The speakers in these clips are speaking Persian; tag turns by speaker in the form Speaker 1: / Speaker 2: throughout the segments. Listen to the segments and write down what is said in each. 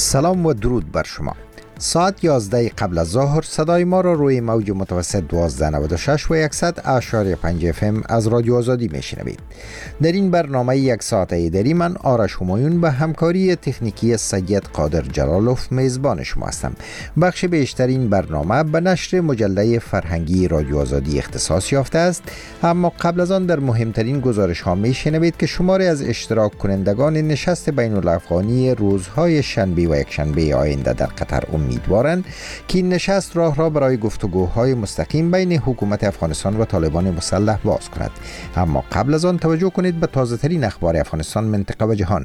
Speaker 1: سلام و درود بر شما. ساعت 11 قبل از ظهر صدای ما را روی موج متوسط 1296 و 100.5 FM از رادیو آزادی میشنوید. در این برنامه یک ساعته دری من آرش همایون به همکاری تکنیکی سید قادر جلالوف میزبان شما هستم. بخش بیشتر این برنامه به نشر مجله فرهنگی رادیو آزادی اختصاص یافته است، اما قبل از آن در مهمترین گزارش ها میشنوید که شماری از اشتراک کنندگان نشست بین الافغانی روزهای شنبه و یکشنبه آینده در قطر امیدوارند که این نشست راه را برای گفتگوهای مستقیم بین حکومت افغانستان و طالبان مسلح باز کند. اما قبل از آن توجه کنید به تازه ترین اخبار افغانستان، منطقه و جهان.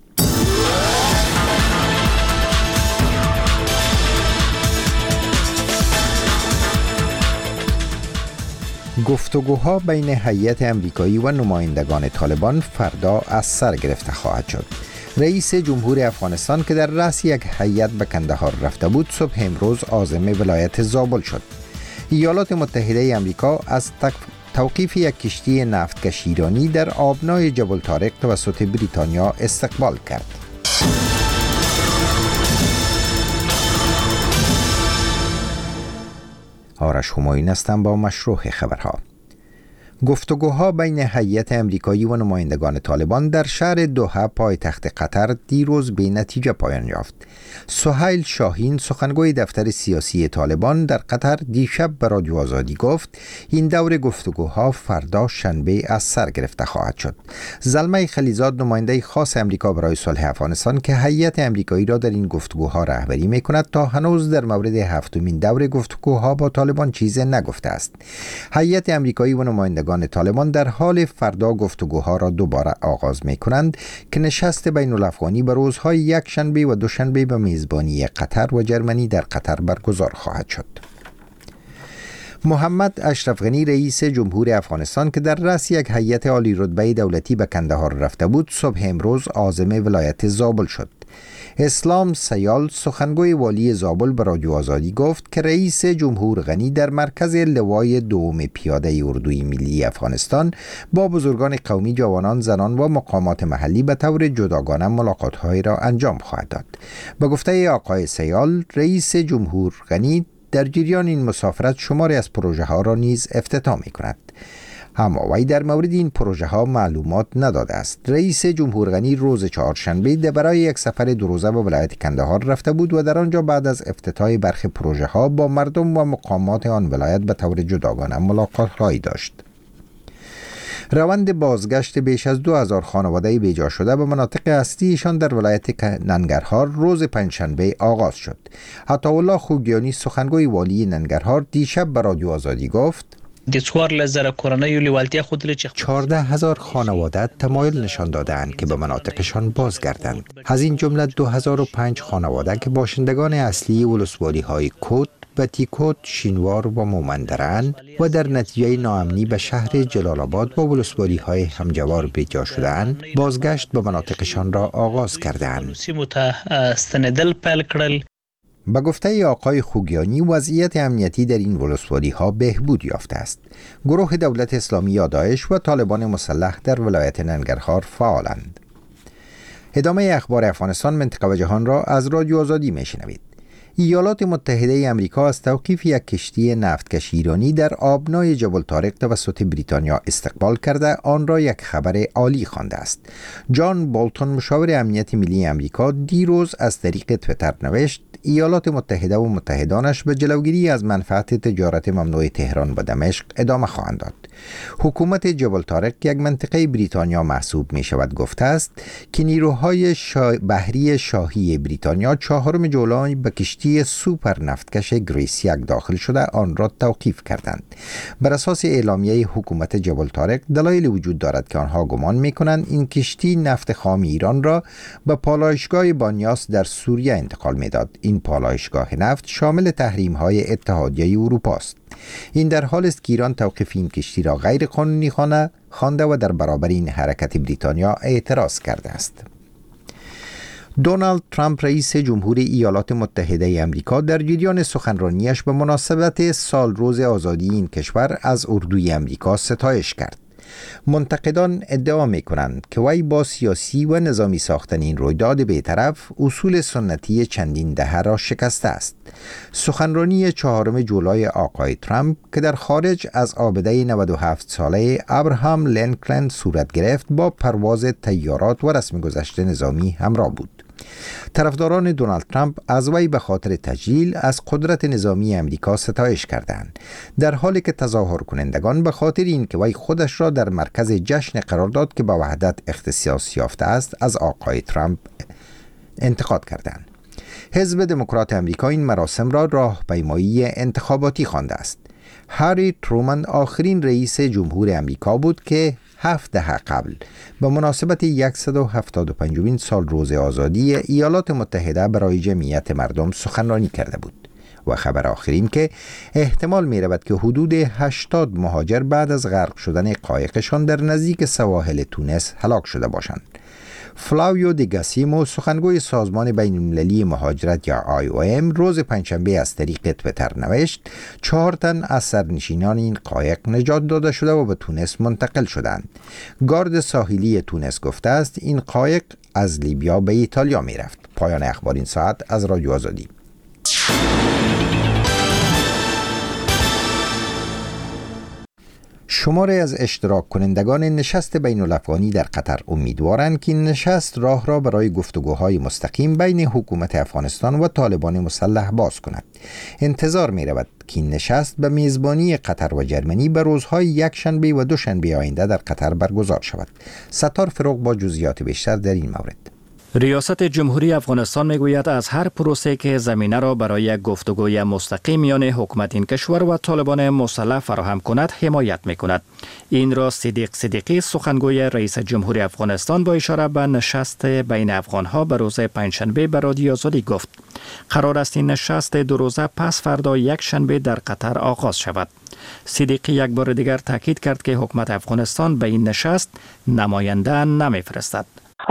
Speaker 1: گفتگوها بین هیئت امریکایی و نمایندگان طالبان فردا از سر گرفته خواهد شد. رئیس جمهور افغانستان که در رأس یک هیئت به کندهار رفته بود، صبح امروز عازم ولایت زابل شد. ایالات متحده آمریکا از توقیف یک کشتی نفتکش ایرانی در آبنای جبل طارق توسط بریتانیا استقبال کرد. آرش همایون هستم با مشروع خبرها. گفتگوها بین هیئت امریکایی و نمایندگان طالبان در شهر دوحه پایتخت قطر دیروز به نتیجه پایان یافت. سهیل شاهین سخنگوی دفتر سیاسی طالبان در قطر دیشب به رادیو آزادی گفت این دور گفتگوها فردا شنبه از سر گرفته خواهد شد. زلمه خلیزاد نماینده خاص امریکا برای صلح افغانستان که هیئت امریکایی را در این گفتگوها رهبری می‌کند تا هنوز در مورد هفتمین دور گفتگوها با طالبان چیزی نگفته است. هیئت امریکایی و نمایندگان طالبان در حال فردا گفتگوها را دوباره آغاز می کنند که نشست بین الافغانی به روزهای یک شنبه و دوشنبه به میزبانی قطر و جرمنی در قطر برگزار خواهد شد. محمد اشرف غنی رئیس جمهور افغانستان که در رأس یک هیئت عالی رتبه دولتی به کندهار رفته بود، صبح امروز عازم ولایت زابل شد. اسلام سیال سخنگوی والی زابل به رادیو آزادی گفت که رئیس جمهور غنی در مرکز لوای دوم پیاده اردوی ملی افغانستان با بزرگان قومی، جوانان، زنان و مقامات محلی به طور جداگانه ملاقات‌هایی را انجام خواهد داد. به گفته آقای سیال، رئیس جمهور غنی در جریان این مسافرت شماری از پروژه ها را نیز افتتاح می کند. اما وی در مورد این پروژه ها معلومات نداده است. رئیس جمهور غنی روز چهارشنبه برای یک سفر دو روزه به ولایت کندهار رفته بود و در آنجا بعد از افتتاح برخی پروژه ها با مردم و مقامات آن ولایت به طور جداگانه ملاقات هایی داشت. روند بازگشت بیش از 2000 خانواده بیجا شده به مناطق اصلیشان در ولایت ننگرهار روز پنجشنبه آغاز شد. عطاالله خوگیانی سخنگوی والی ننگرهار دیشب به رادیو آزادی گفت 14,000 خانواده تمایل نشان دادند که به مناطقشان بازگردند. از این جمله 2005 خانواده که باشندگان اصلی ولسوالی های کوت، بتیکوت، شینوار و مومندران و در نتیجه ناامنی به شهر جلال آباد و ولسوالی های همجوار بیجا شدند، بازگشت به مناطقشان را آغاز کردند. به گفته آقای خوگیانی، وضعیت امنیتی در این ولسوالی ها بهبود یافته است. گروه دولت اسلامی یا داعش و طالبان مسلح در ولایت ننگرهار فعالند. ادامه اخبار افغانستان، منطقه و جهان را از رادیو آزادی میشنوید. ایالات متحده آمریکا از توقیف یک کشتی نفتکش ایرانی در آبنای جبل طارق توسط بریتانیا استقبال کرده آن را یک خبر عالی خوانده است. جان بولتون، مشاور امنیت ملی آمریکا، دیروز از طریق توییتر نوشت ایالات متحده و متحدانش به جلوگیری از منفعت تجارت ممنوع تهران و دمشق ادامه خواهند داد. حکومت جبل طارق یک منطقه بریتانیا محسوب می شود گفته است که نیروهای بحری شاهی بریتانیا 4 جولای به کشتی سوپر نفتکش گریس یک داخل شده آن را توقیف کردند. بر اساس اعلامیه حکومت جبل طارق دلایل وجود دارد که آنها گمان می کنند این کشتی نفت خام ایران را به پالایشگاه بانیاس در سوریه انتقال می داد. این پالایشگاه نفت شامل تحریم‌های اتحادیه اروپا است. این در حال است که ایران توقیف این کشتی را غیر قانونی خوانده و در برابر این حرکت بریتانیا اعتراض کرده است. دونالد ترامپ رئیس جمهور ایالات متحده آمریکا در جریان سخنرانیش به مناسبت سال روز آزادی این کشور از اردوی آمریکا ستایش کرد. منتقدان ادعا می کنند که وی با سیاسی و نظامی ساختن این رویداد بی‌طرف اصول سنتی چندین دهه را شکسته است. سخنرانی 4 جولای آقای ترامپ که در خارج از آبده 97 ساله ابراهام لینکلن صورت گرفت با پرواز طیارات و رسم گذشت نظامی همراه بود. طرفداران دونالد ترامپ از وی به خاطر تجلیل از قدرت نظامی امریکا ستایش کردند، در حالی که تظاهر کنندگان به خاطر این که وی خودش را در مرکز جشن قرار داد که به وحدت اختصاص یافته است از آقای ترامپ انتقاد کردند. حزب دموکرات امریکا این مراسم را راهپیمایی انتخاباتی خوانده است. هری ترومن آخرین رئیس جمهور امریکا بود که 7 دهه قبل به مناسبت 175مین سال روز آزادی ایالات متحده برای جمعیت مردم سخنرانی کرده بود و خبر آخرین که احتمال می رود که حدود 80 مهاجر بعد از غرق شدن قایقشان در نزدیک سواحل تونس هلاک شده باشند. فلاویو دی گاسیمو سخنگوی سازمان بین المللی مهاجرت یا IOM روز پنجشنبه از طریق توییتر نوشت 4 تن از سرنشینان این قایق نجات داده شده و به تونس منتقل شدند. گارد ساحلی تونس گفته است این قایق از لیبیا به ایتالیا می رفت. پایان اخبار این ساعت از رادیو آزادی. شماری از اشتراک کنندگان نشست بین الافغانی در قطر امیدوارند که این نشست راه را برای گفتگوهای مستقیم بین حکومت افغانستان و طالبان مسلح باز کند. انتظار می رود که این نشست به میزبانی قطر و جرمنی به روزهای یکشنبه و دوشنبه آینده در قطر برگزار شود. ستار فروغ با جزئیات بیشتر در این مورد.
Speaker 2: ریاست جمهوری افغانستان میگوید از هر پروسه که زمینه را برای گفتگوی مستقیم میان حکومت این کشور و طالبان مسلح فراهم کند حمایت میکند. این را صدیق صدیقی سخنگوی رئیس جمهوری افغانستان با اشاره به نشست بین افغانها به روز پنجشنبه به رادیو آزادی گفت. قرار است این نشست 2 روزه پس فردا یکشنبه در قطر آغاز شود. صدیقی یک بار دیگر تاکید کرد که حکومت افغانستان به این نشست نماینده نمیفرستد.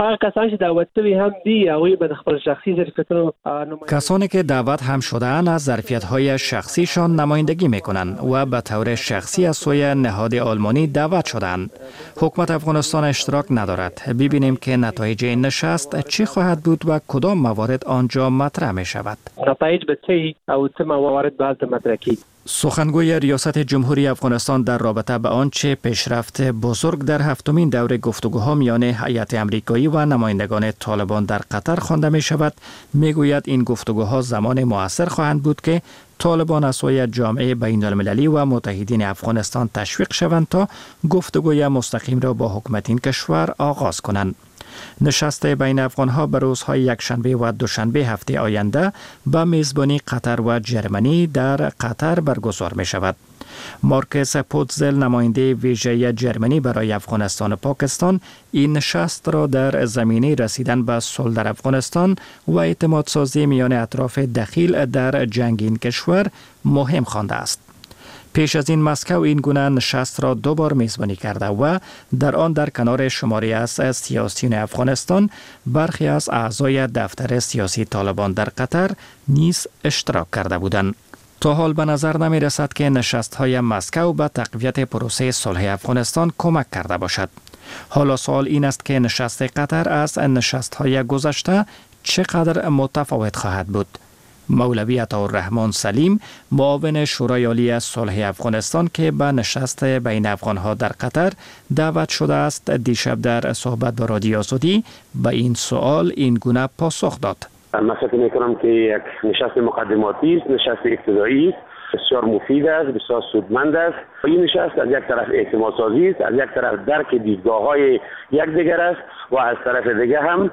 Speaker 2: کسانی که دعوت هم شده‌اند از ظرفیت‌های شخصیشان نمایندگی می‌کنند و به طور شخصی از سوی نهاد آلمانی دعوت شده‌اند. حکومت افغانستان اشتراک ندارد. ببینیم که نتایج این نشست چی خواهد بود و کدام موارد آنجا مطرح می‌شود.
Speaker 3: نتایج به چه او چه موارد باید مطرح کی؟
Speaker 2: سخنگوی ریاست جمهوری افغانستان در رابطه به آنچه پیشرفت بزرگ در 7مین دور گفتگوها میان هیئت آمریکایی و نمایندگان طالبان در قطر خوانده می شود، می گوید این گفتگوها زمان موثر خواهند بود که طالبان از سوی جامعه بین المللی و متحدین افغانستان تشویق شوند تا گفتگوی مستقیم را با حکومت این کشور آغاز کنند. نشست بین افغانها به روزهای یکشنبه و دوشنبه هفته آینده به میزبانی قطر و جرمنی در قطر برگزار می شود. مارکس پوتزل نماینده ویژه جرمنی برای افغانستان و پاکستان این نشست را در زمینه رسیدن به صلح در افغانستان و اعتماد سازی میان اطراف دخیل در جنگ این کشور مهم خوانده است. پیش از این مسکو این گونه نشست را 2 بار میزبانی کرده و در آن در کنار شماری از سیاسیون افغانستان برخی از اعضای دفتر سیاسی طالبان در قطر نیز اشتراک کرده بودند. تا حال به نظر نمی رسد که نشست‌های مسکو به تقویت پروسه صلح افغانستان کمک کرده باشد. حالا سوال این است که نشست قطر از نشست‌های گذشته چقدر متفاوت خواهد بود. مولوی عطاالرحمن سلیم معاون شورای عالی صلح افغانستان که به نشست بین افغانها در قطر دعوت شده است دیشب در صحبت با رادیو آزادی به این سوال این گونه پاسخ داد.
Speaker 4: من فکر می‌کنم که یک نشست مقدماتی است، نشست ابتدایی است، بسیار مفید است، بسیار سودمند است. این نشست از یک طرف اعتماد سازی است، از یک طرف درک دیدگاه‌های یکدیگر است و از طرف دیگر هم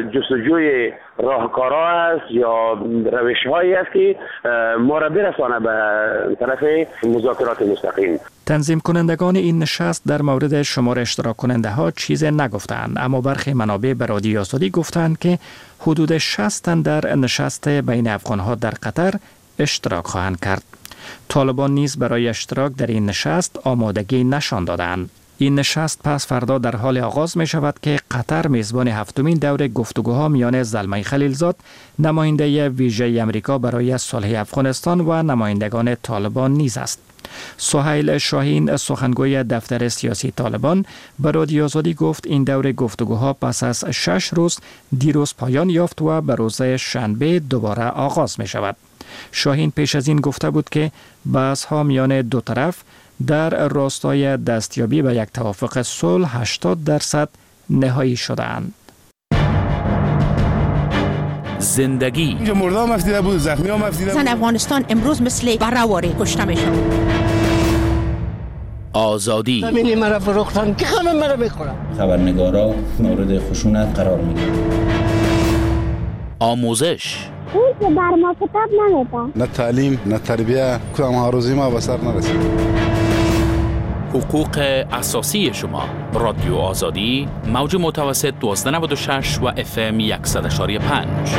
Speaker 4: جستجوی راهکارها است یا روش‌هایی است که ما را برسانه به طرف مذاکرات مستقیم.
Speaker 2: تنظیم کنندگان این نشست در مورد شمار اشتراک کننده ها چیز نگفتند، اما برخی منابع به رادیو آزادی گفتند که حدود 60 تن در نشست بین افغانها در قطر اشتراک خواهند کرد. طالبان نیز برای اشتراک در این نشست آمادگی نشان دادند. این نشست پس فردا در حال آغاز می شود که قطر میزبان 7مین دور گفتگوها میان زلمه خلیلزاد نماینده ویژه آمریکا برای صلح افغانستان و نمایندگان طالبان نیز است. سهیل شاهین سخنگوی دفتر سیاسی طالبان به رادیو آزادی گفت این دور گفتگوها پس از 6 روز دیروز پایان یافت و به روز شنبه دوباره آغاز می شود. شاهین پیش از این گفته بود که بحث‌ها میان دو طرف در راستای دستیابی به یک توافق صلح 80% نهایی شده‌اند.
Speaker 5: زندگی
Speaker 6: اینجا مرده هم افتیده بود، زخمی هم افتیده بود.
Speaker 7: افغانستان امروز مثل بره‌واری کشته میشه.
Speaker 5: آزادی
Speaker 8: زمینی مرا فروختن که همه مرا میخورن.
Speaker 9: خبرنگارا مورد خشونت قرار میگیرن.
Speaker 5: آموزش
Speaker 10: اون که بر ما کتاب نمیده.
Speaker 6: نه تعلیم نه تربیه، کدام هاروزی ما به سر نرسید.
Speaker 5: حقوق اساسی شما. رادیو آزادی موج متوسط 1296 و FM 100.5.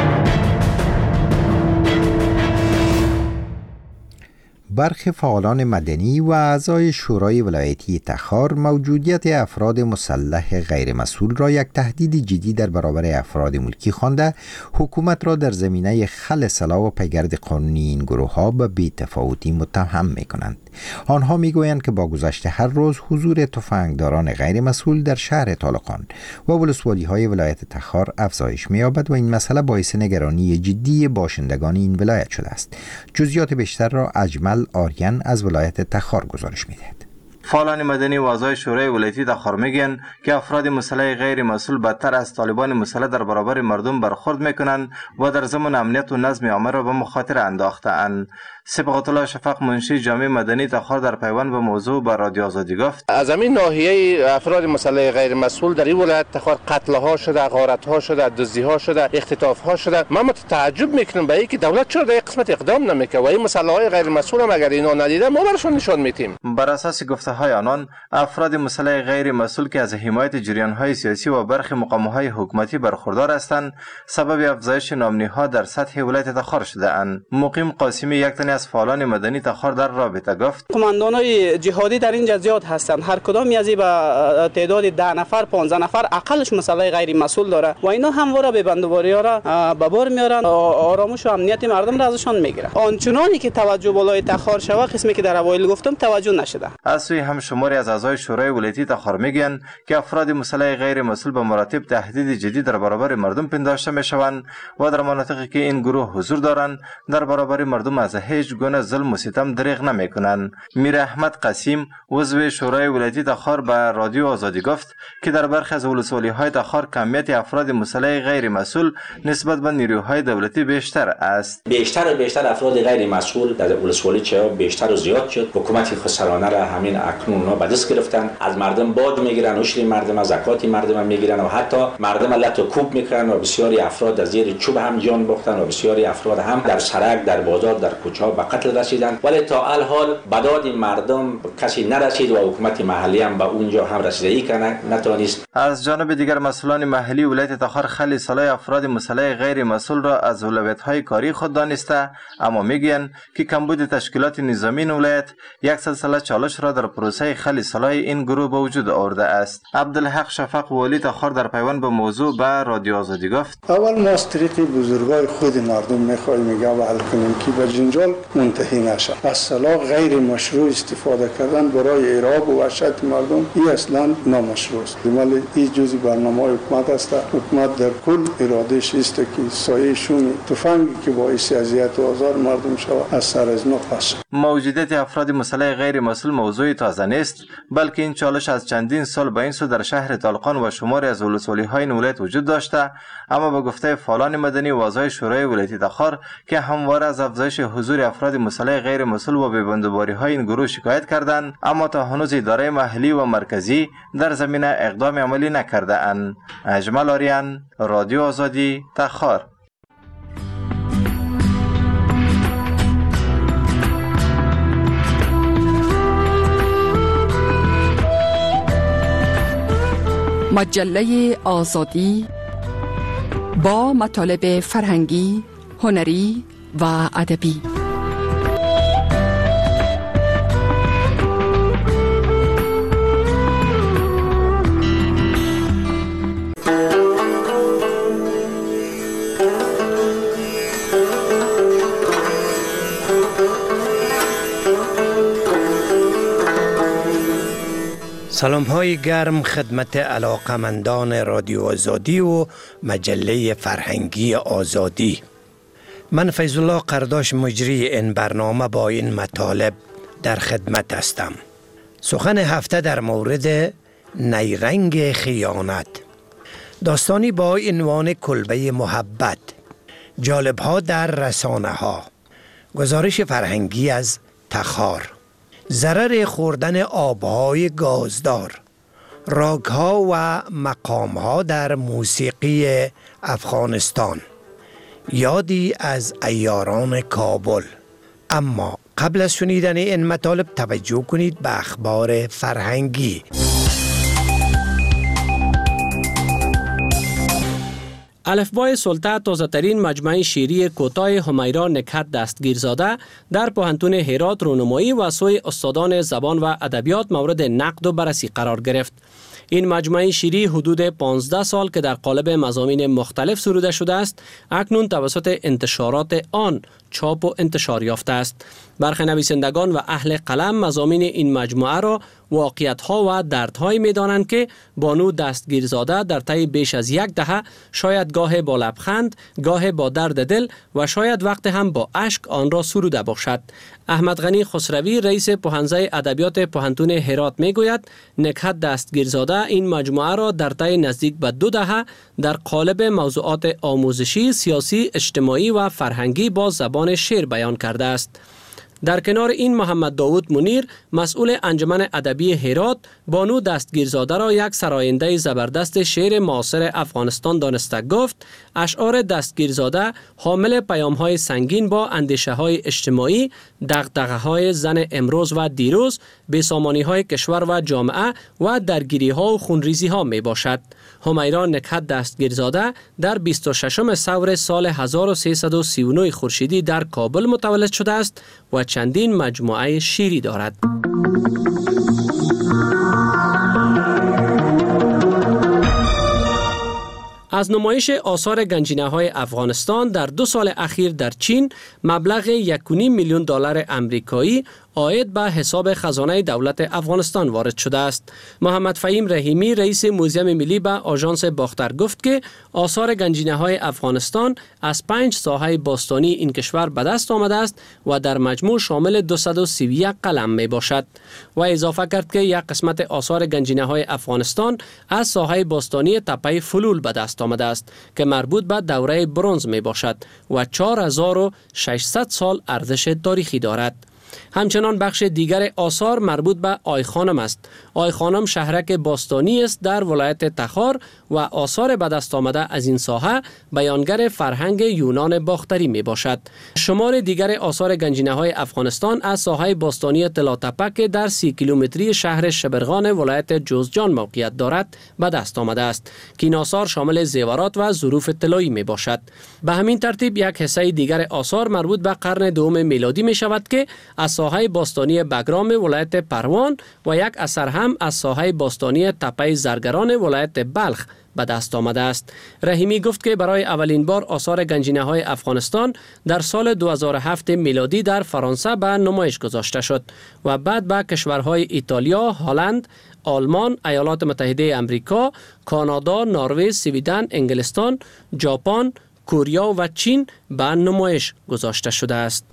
Speaker 1: برخی فعالان مدنی و اعضای شورای ولایتی تخار موجودیت افراد مسلح غیرمسئول را یک تهدید جدی در برابر افراد ملکی خوانده حکومت را در زمینه خلع سلاح و پیگرد قانونی این گروه ها به بی‌تفاوتی متهم می کنند. آنها می گویند که با گذشت هر روز حضور تفنگداران غیرمسئول در شهر طالقان و ولسوالی های ولایت تخار افزایش می یابد و این مسئله باعث نگرانی جدی باشندگان این ولایت شده است. جزئیات بیشتر را اجمل آریان از ولایت تخار گزارش می‌دهد.
Speaker 11: فعالان مدنی و اعضای شورای ولایتی تخار میگن که افراد مسلح غیر مسئول بدتر از طالبان مسلح در برابر مردم برخورد میکنند و در ضمن امنیت و نظم عامه را به مخاطره انداخته‌اند. صبغت الله شفق منشی جامعه مدنی تخار در پیوند به موضوع به رادیو آزادی گفت
Speaker 12: از این ناحیه افراد مسلح غیر مسئول در این ولایت تخار قتل ها شده، غارت ها شده، دزدی ها شده، اختطاف ها شده. ما تعجب میکنیم به اینکه دولت چرا در این قسمت اقدام نمیکنه و این مسلح های غیر مسئول هم اگر اینا ندیده ما برشون نشان میدیم.
Speaker 11: بر اساس گفته های آنان افراد مسلح غیر مسئول که از حمایت جریان های سیاسی و برخی مقام های حکومتی برخوردار هستند سبب افزایش نامنی ها در سطح ولایت تخار شده اند. مقیم قاسمی یک تن از فعالان مدنی تخار در رابطه گفت
Speaker 13: کماندانای جهادی در اینجا زیاد هستند. هر کدام از این با تعداد 10 نفر 15 نفر اقلش مسلح غیر مسئول داره و اینا همواره به بندوباری ها را به بار میارن، آرامش و امنیت مردم را ازشان میگیرن. آنچنانی که توجه بالای تخار شوه قسمی که در اوایل گفتم توجه نشده.
Speaker 11: از سوی هم شماری از اعضای شورای ولایتی تخار میگن که افراد مسلح غیر مسئول به مراتب تهدید جدی در برابر مردم پنداشته میشوند و در مناطقی که این گروه حضور دارند در برابر مردم از هیچ گونه ظلم و ستم دریغ نمیکنند. میر احمد قسیم عضو شورای ولایتی تخار به رادیو آزادی گفت که در برخی از ولسوالی های تخار کمیت افراد مسلح غیر مسئول نسبت به نیروهای دولتی بیشتر است.
Speaker 9: بیشتر افراد غیر مسئول در ولسوالی چه بیشتر و زیاد شد. حکومت خسرانه را همین اکنون به دست گرفتن، از مردم باج میگیرن، عشر مردم، زکات مردم میگیرن و حتی مردم لط و کوب میکنن و بسیاری افراد از زیر چوب هم جان باختن و بسیاری افراد هم در سرک، در بازار، در کوچه ها به قتل رسیدن. ولی تا الحال به داد مردم کسی نرسید و حکومت محلی هم به اونجا هم رسیدگی کنه نتوانست.
Speaker 11: از جانب دیگر مسئولان محلی ولایت تخار خلع سلاح افراد مسلح غیر مسئول را از اولویت‌های کاری خود دانسته، اما میگن که کمبود تشکیلات نظامی این ولایت یک سلسله چالش را در پروسه خلع سلاح این گروه به وجود آورده است. عبدالحق شفق والی تخار در پیوند به موضوع به رادیو آزادی گفت
Speaker 14: اول ما از طریق بزرگای خود مردم میخوایم میگه و حل کنیم که به جنجال منتهی نشه. از سلاح غیر مشروع استفاده کردن برای ارهاب و وحشت مردم این اصلا نامشروع است. ولی این جزء برنامه حکومت است. حکومت در کل ارادهش است که سایه شوم تفنگی که باعث اذیت و آزار مردم شود از سر از نو پس.
Speaker 11: موجودیت افراد مسلح غیر مسئول موضوع تازه نیست، بلکه این چالش از چندین سال به این سو در شهر طالقان و شماری از ولسوالی‌های ولایت وجود داشته، اما به گفته فعالان مدنی و اعضای شورای ولایتی تخار که همواره از افزایش حضور افراد مسلح غیر مسئول و ببندوباری‌های این گروه شکایت کردند، اما تا هنوز اداره محلی و مرکزی در زمینه اقدام عملی نکرده اند. اجمل آریان، رادیو آزادی، تخار.
Speaker 15: مجله آزادی با مطالب فرهنگی، هنری و ادبی.
Speaker 8: سلام های گرم خدمت علاقمندان رادیو آزادی و مجله فرهنگی آزادی. من فیض الله قرداش مجری این برنامه با این مطالب در خدمت هستم. سخن هفته در مورد نیرنگ خیانت. داستانی با عنوان کلبه محبت. جالب ها در رسانه ها. گزارش فرهنگی از تخار. ضرر خوردن آبهای گازدار. راگها و مقامها در موسیقی افغانستان. یادی از عیاران کابل. اما قبل از شنیدن این مطالب توجه کنید به اخبار فرهنگی.
Speaker 16: الفبای سلطه تازه‌ترین مجمع شعری کوتاه همیرا نکهت دستگیرزاده در پوهنتون هرات رونمایی و سوی استادان زبان و ادبیات مورد نقد و بررسی قرار گرفت. این مجمع شعری حدود 15 سال که در قالب مضامین مختلف سروده شده است، اکنون توسط انتشارات آن چاپ و انتشار یافته است. برخی نویسندگان و اهل قلم مضامین این مجموعه را واقعیت‌ها و دردهایی می‌دانند که بانو دستگیرزاده در طی بیش از یک دهه شاید گاه با لبخند، گاه با درد دل و شاید وقت هم با اشک آن را سروده باشد. احمد غنی خسروی رئیس پوهنځی ادبیات پوهنتون هرات میگوید نکهت دستگیرزاده این مجموعه را در طی نزدیک به 2 دهه در قالب موضوعات آموزشی، سیاسی، اجتماعی و فرهنگی با زبان شعر بیان کرده است. در کنار این محمد داوود منیر مسئول انجمن ادبی هرات بانو دستگیرزاده را یک سراینده زبردست شعر معاصر افغانستان دانسته گفت اشعار دستگیرزاده حامل پیام‌های سنگین با اندیشه‌های اجتماعی، دغدغه‌های زن امروز و دیروز، بی‌سامانی‌های کشور و جامعه و درگیری‌ها و خونریزی‌ها میباشد. همیرا نکهت دستگیرزاده در 26 ثور سال 1339 خورشیدی در کابل متولد شده است و چندین مجموعه شعری دارد. از نمایش آثار گنجینه‌های افغانستان در 2 سال اخیر در چین مبلغ 1.5 میلیون دلار آمریکایی عاید به حساب خزانه دولت افغانستان وارد شده است. محمد فهیم رحیمی رئیس موزیم ملی به آژانس باختر گفت که آثار گنجینه‌های افغانستان از 5 ساحه باستانی این کشور به دست آمده است و در مجموع شامل 231 قلم می باشد. و اضافه کرد که یک قسمت آثار گنجینه‌های افغانستان از ساحه باستانی تپه فلول به دست آمده است که مربوط به دوره برنز می باشد و 4600 سال ارزش تاریخی دارد. همچنان بخش دیگر آثار مربوط به آی خانم است. آی خانم شهرک باستانی است در ولایت تخار و آثار به دست آمده از این ساحه بیانگر فرهنگ یونان باختری می باشد. شمار دیگر آثار گنجینه‌های افغانستان از ساحه باستانی طلاتپه که در 30 کیلومتری شهر شبرغان ولایت جوزجان موقعیت دارد به دست آمده است که این آثار شامل زیورات و ظروف طلایی می باشد. به همین ترتیب یک حصه دیگر آثار مربوط به قرن دوم میلادی می شود که از ساحه باستانی بگرام ولایت پروان و یک اثر هم از ساحه باستانی تپه زرگران ولایت بلخ به دست آمده است. رحیمی گفت که برای اولین بار آثار گنجینه‌های افغانستان در سال 2007 میلادی در فرانسه به نمایش گذاشته شد و بعد به کشورهای ایتالیا، هلند، آلمان، ایالات متحده آمریکا، کانادا، نروژ، سویدن، انگلستان، ژاپن، کره و چین به نمایش گذاشته شده است.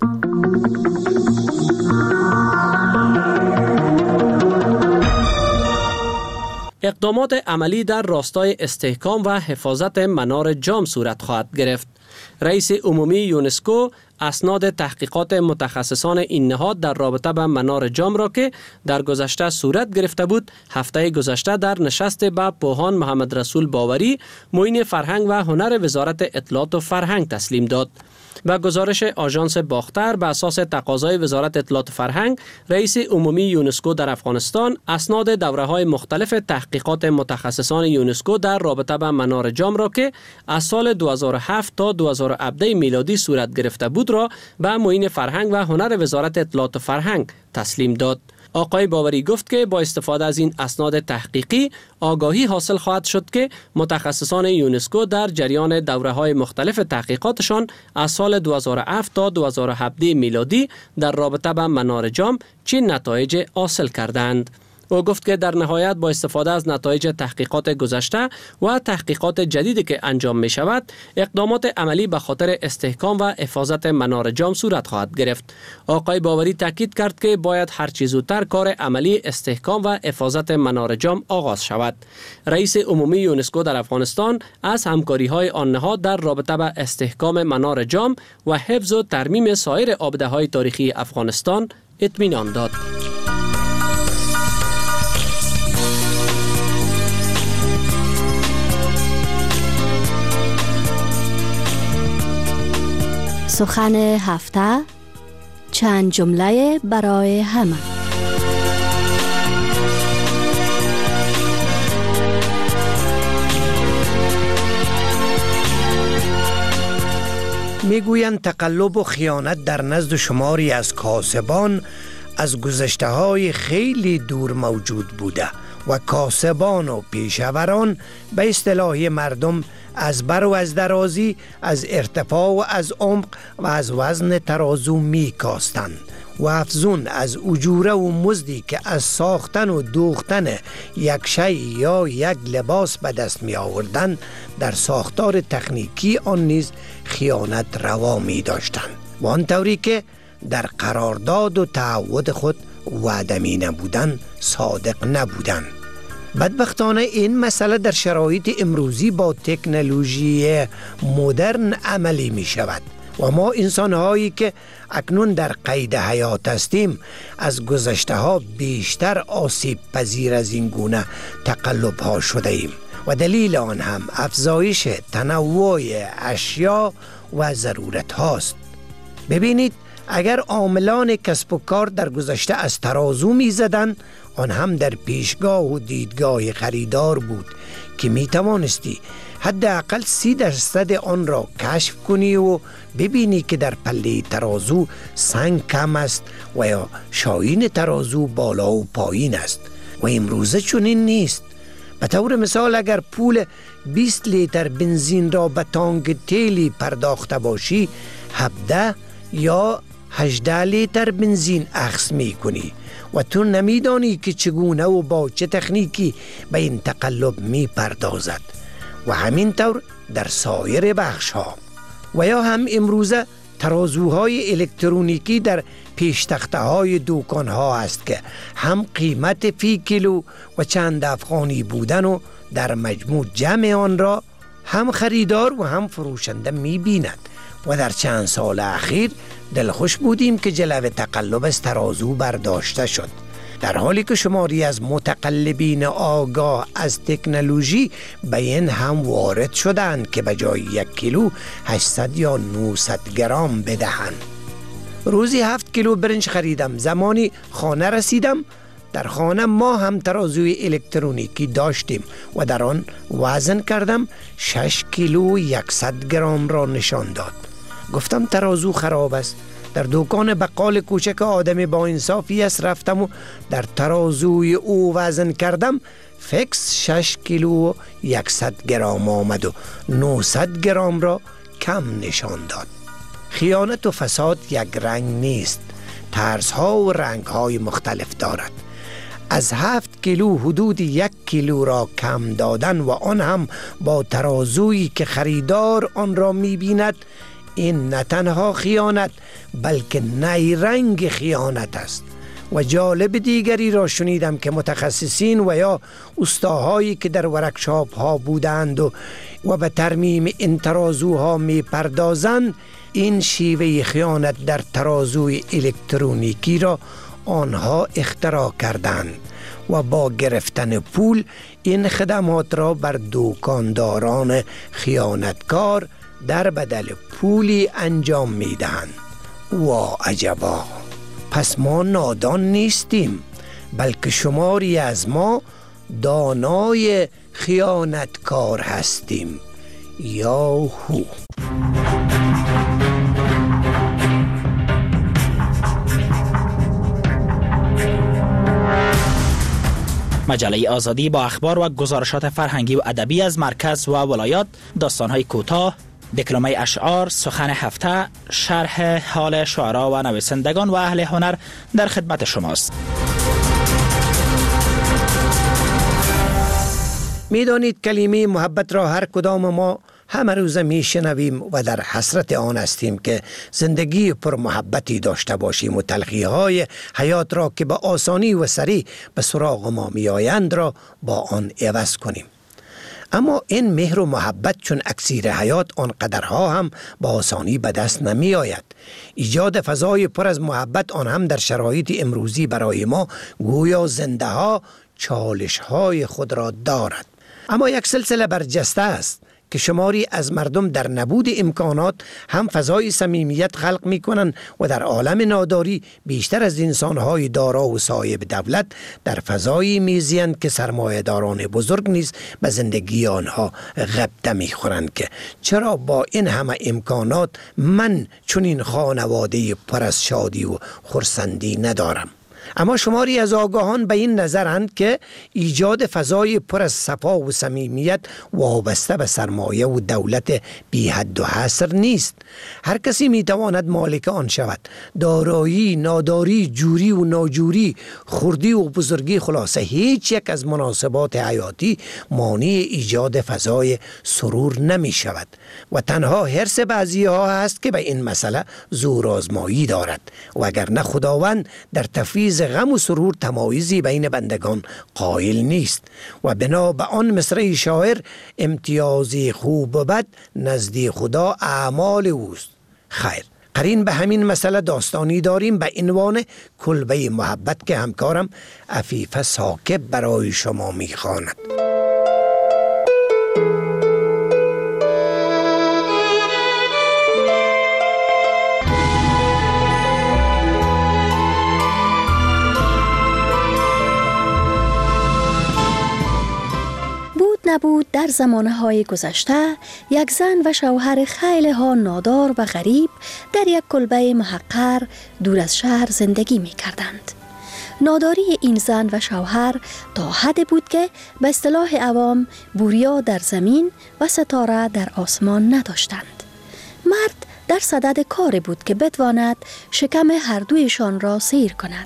Speaker 16: اقدامات عملی در راستای استحکام و حفاظت منار جام صورت خواهد گرفت. رئیس عمومی یونسکو اسناد تحقیقات متخصصان این نهاد در رابطه با منار جام را که در گذشته صورت گرفته بود، هفته گذشته در نشست با پوهان محمد رسول باوری، معین فرهنگ و هنر وزارت اطلاعات و فرهنگ تسلیم داد. و گزارش آژانس باختر به اساس تقاضای وزارت اطلاعات و فرهنگ، رئیس عمومی یونسکو در افغانستان اسناد دوره‌های مختلف تحقیقات متخصصان یونسکو در رابطه با منار جام را که از سال 2007 تا 2017 میلادی صورت گرفته بود را به معین فرهنگ و هنر وزارت اطلاعات و فرهنگ تسلیم داد. آقای باوری گفت که با استفاده از این اسناد تحقیقی آگاهی حاصل خواهد شد که متخصصان یونسکو در جریان دوره‌های مختلف تحقیقاتشان از سال 2007 تا 2017 میلادی در رابطه با منار جام چه نتایج حاصل کردند. او گفت که در نهایت با استفاده از نتایج تحقیقات گذشته و تحقیقات جدیدی که انجام می شود، اقدامات عملی به خاطر استحکام و حفاظت منار جام صورت خواهد گرفت. آقای باوری تاکید کرد که باید هر چه زودتر کار عملی استحکام و حفاظت منار جام آغاز شود. رئیس عمومی یونسکو در افغانستان از همکاری‌های آن نهاد در رابطه با استحکام منار جام و حفظ و ترمیم سایر آبده‌های تاریخی افغانستان اطمینان داد.
Speaker 10: سخن هفته، چند جمله برای همه.
Speaker 8: میگویند تقلب و خیانت در نزد شماری از کاسبان از گذشته‌های خیلی دور موجود بوده و کاسبان و پیشوران به اصطلاح مردم از بر و از درازی، از ارتفاع و از عمق و از وزن ترازو می کاستند و افزون از اجوره و مزدی که از ساختن و دوختن یک شی یا یک لباس به دست می آوردند در ساختار تکنیکی آن نیز خیانت روا می داشتند و آن طوری که در قرارداد و تعهد خود وعده می نبودند صادق نبودند. بدبختانه این مسئله در شرایط امروزی با تکنولوژی مدرن عملی می شود و ما انسان‌هایی که اکنون در قید حیات هستیم از گذشته ها بیشتر آسیب پذیر از این گونه تقلب ها شده ایم و دلیل آن هم افزایش تنوع اشیا و ضرورت هاست. ببینید، اگر عاملان کسب و کار در گذشته از ترازو می زدن، آن هم در پیشگاه و دیدگاه خریدار بود که می توانستی حداقل 30% آن را کشف کنی و ببینی که در پله ترازو سنگ کم است و یا شاین ترازو بالا و پایین است و امروزه چنین نیست. به طور مثال اگر پول 20 لیتر بنزین را به تانک تیلی پرداخته باشی، 17 یا 18 لیتر بنزین اخذ می کنی و تو نمیدانی که چگونه و با چه تکنیکی به این تقلب می پردازد و همینطور در سایر بخش ها. و یا هم امروزه ترازوهای الکترونیکی در پیش تخته های دوکان ها است که هم قیمت فی کیلو و چند افغانی بودن و در مجموع جمع آن را هم خریدار و هم فروشنده می بیند و در چند سال اخیر دلخوش بودیم که جلوه تقلب از ترازو برداشته شد، در حالی که شماری از متقلبین آگاه از تکنولوژی به این هم وارد شدند که به جای 1 کیلو 800 یا 900 گرم بدهند. روزی 7 کیلو برنج خریدم. زمانی خانه رسیدم، در خانه ما هم ترازوی الکترونیکی داشتیم و در آن وزن کردم. 6 کیلو 100 گرم را نشان داد. گفتم ترازو خراب است. در دکان بقال کوچک آدم با انصافی است رفتم و در ترازوی او وزن کردم. فکس 6 کیلو 100 گرم آمد و 900 گرم را کم نشان داد. خیانت و فساد یک رنگ نیست، طرزها و رنگهای مختلف دارد. از 7 کیلو حدود 1 کیلو را کم دادن و آن هم با ترازویی که خریدار آن را می‌بیند، این نه تنها خیانت بلکه نیرنگ خیانت است. و جالب دیگری را شنیدم که متخصصین و یا استاهایی که در ورکشاپ ها بودند و به ترمیم این ترازوها می پردازند، این شیوه خیانت در ترازوی الکترونیکی را آنها اختراع کردند و با گرفتن پول این خدمات را بر دکانداران خیانتکار در بدل پولی انجام می دهند. وا عجبا! پس ما نادان نیستیم، بلکه شماری از ما دانای خیانتکار هستیم. یاهو!
Speaker 17: مجله آزادی با اخبار و گزارشات فرهنگی و ادبی از مرکز و ولایات، داستان‌های کوتاه، دکلمه اشعار، سخن هفته، شرح حال شعرا و نویسندگان و اهل هنر در خدمت شماست.
Speaker 8: میدانید کلمه محبت را هر کدام ما همه روزه میشنویم و در حسرت آن هستیم که زندگی پر محبتی داشته باشیم و تلخی های حیات را که به آسانی و سریع به سراغ ما میآیند را با آن عوض کنیم. اما این مهر و محبت چون اکسیر حیات آنقدرها هم با آسانی به دست نمی آید. ایجاد فضای پر از محبت آن هم در شرایط امروزی برای ما گویا زنده ها چالش های خود را دارد. اما یک سلسله برجسته است که شماری از مردم در نبود امکانات هم فضای صمیمیت خلق می کنند و در عالم ناداری بیشتر از انسانهای دارا و صاحب دولت در فضایی میزیند که سرمایه‌داران بزرگ نیز به زندگی آنها غبطه می خورند که چرا با این همه امکانات من چنین خانواده پر از شادی و خرسندی ندارم. اما شماری از آگاهان به این نظرند که ایجاد فضای پر از صفا و صمیمیت وابسته به سرمایه و دولت بی حد و حصر نیست. هر کسی می تواند مالک آن شود. دارایی، ناداری، جوری و ناجوری، خردی و بزرگی، خلاصه هیچ یک از مناسبات حیاتی مانع ایجاد فضای سرور نمی شود و تنها حرص بعضی ها هست که به این مسئله زور آزمایی دارد و اگر نه خداوند در تفویض غم و سرور تمایزی بین بندگان قائل نیست و بنا به آن مصرع شاعر امتیازی خوب و بد نزد خدا اعمال اوست. خیر، قرین به همین مسئله داستانی داریم به عنوان کلبه محبت که همکارم عفیفه ثاقب برای شما میخواند.
Speaker 10: نبود در زمانهای گذشته یک زن و شوهر خیلی ها نادار و غریب در یک کلبه محقر دور از شهر زندگی می کردند. ناداری این زن و شوهر تا حد بود که به اصطلاح عوام بوریا در زمین و ستاره در آسمان نداشتند. مرد در صدد کار بود که بتواند شکم هر دویشان را سیر کند.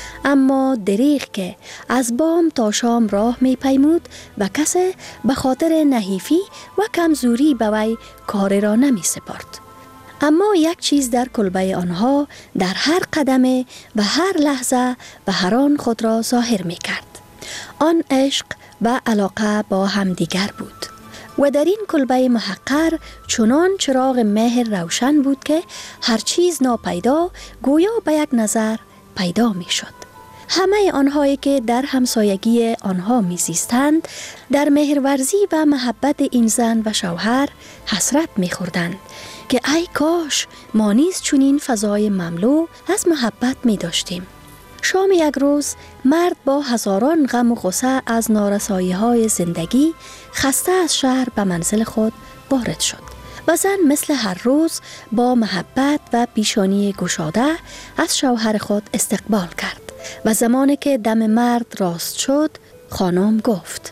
Speaker 10: اما دریغ که از بام تا شام راه می پیمود و کسی به خاطر نحیفی و کمزوری به وی کار را نمی سپارد. اما یک چیز در کلبه آنها در هر قدمه و هر لحظه و هر آن خود را ظاهر می کرد. آن عشق و علاقه با همدیگر بود و در این کلبه محقر چنان چراغ مهر روشن بود که هر چیز ناپیدا گویا به یک نظر پیدا می شد. همه آنهایی که در همسایگی آنها می زیستند در مهرورزی و محبت این زن و شوهر حسرت می خوردند که ای کاش ما نیز چنین فضای مملو از محبت می داشتیم. شام یک روز مرد با هزاران غم و غصه از نارسایی های زندگی خسته از شهر به منزل خود وارد شد و زن مثل هر روز با محبت و پیشانی گشاده از شوهر خود استقبال کرد و زمانی که دم مرد راست شد خانم گفت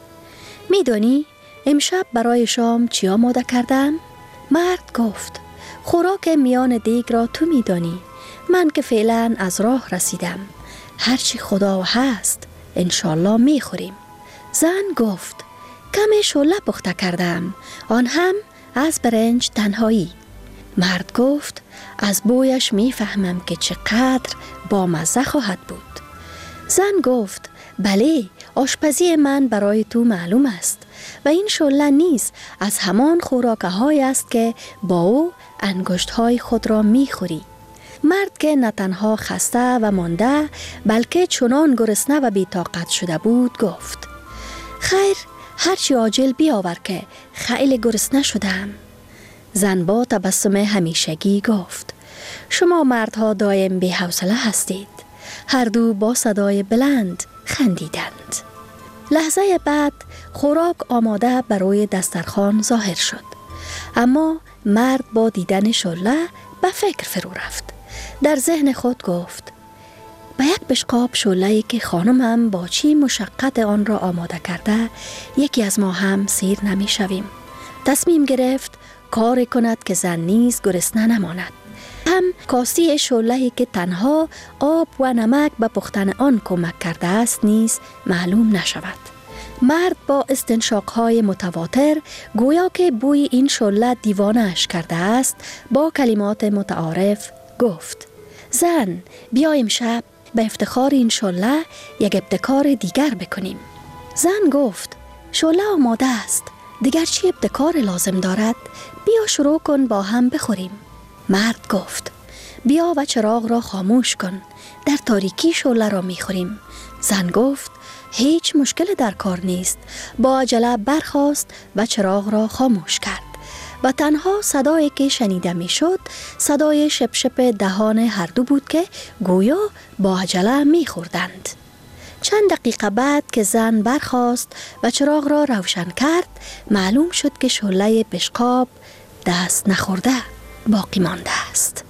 Speaker 10: میدانی امشب برای شام چی آماده کردم؟ مرد گفت خوراک میان دیگ را تو میدانی، من که فعلا از راه رسیدم، هرچی خدا هست انشالله میخوریم. زن گفت کمی شله پخته کردم، آن هم از برنج تنهایی. مرد گفت از بویش میفهمم که چقدر با مزه خواهد بود. زن گفت بله، آشپزی من برای تو معلوم است و این شله نیز از همان خوراکه های است که با او انگشت های خود را میخوری. مرد که نه تنها خسته و مانده بلکه چنان گرسنه و بی‌طاقت شده بود گفت خیر، هرچی عاجل بیاور که خیلی گرسنه شدم. زن با تبسم همیشگی گفت شما مردها دایم بی حوصله هستید. هر دو با صدای بلند خندیدند. لحظه بعد خوراک آماده برای دسترخوان ظاهر شد. اما مرد با دیدن شله به فکر فرو رفت. در ذهن خود گفت به یک بشقاب شله‌ای که خانمم با چی مشقت آن را آماده کرده یکی از ما هم سیر نمی شویم. تصمیم گرفت کار کند که زن نیز گرسنه نماند. هم کاسه شعله‌ای که تنها آب و نمک به پختن آن کمک کرده است نیز معلوم نشود. مرد با استنشاق‌های متواتر گویا که بوی این شعله دیوانه‌اش کرده است با کلمات متعارف گفت: زن، بیا امشب به افتخار این شعله یک ابتکار دیگر بکنیم. زن گفت: شعله آماده است، دیگر چی ابتکار لازم دارد؟ بیا شروع کن با هم بخوریم. مرد گفت: بیا و چراغ را خاموش کن، در تاریکی شعله را میخوریم. زن گفت: هیچ مشکل در کار نیست. با عجله برخاست و چراغ را خاموش کرد و تنها صدایی که شنیده میشد صدای شپ شپ دهان هر دو بود که گویا با عجله میخوردند. چند دقیقه بعد که زن برخاست و چراغ را روشن کرد، معلوم شد که شعله پشقاب دست نخورده باقی مانده است.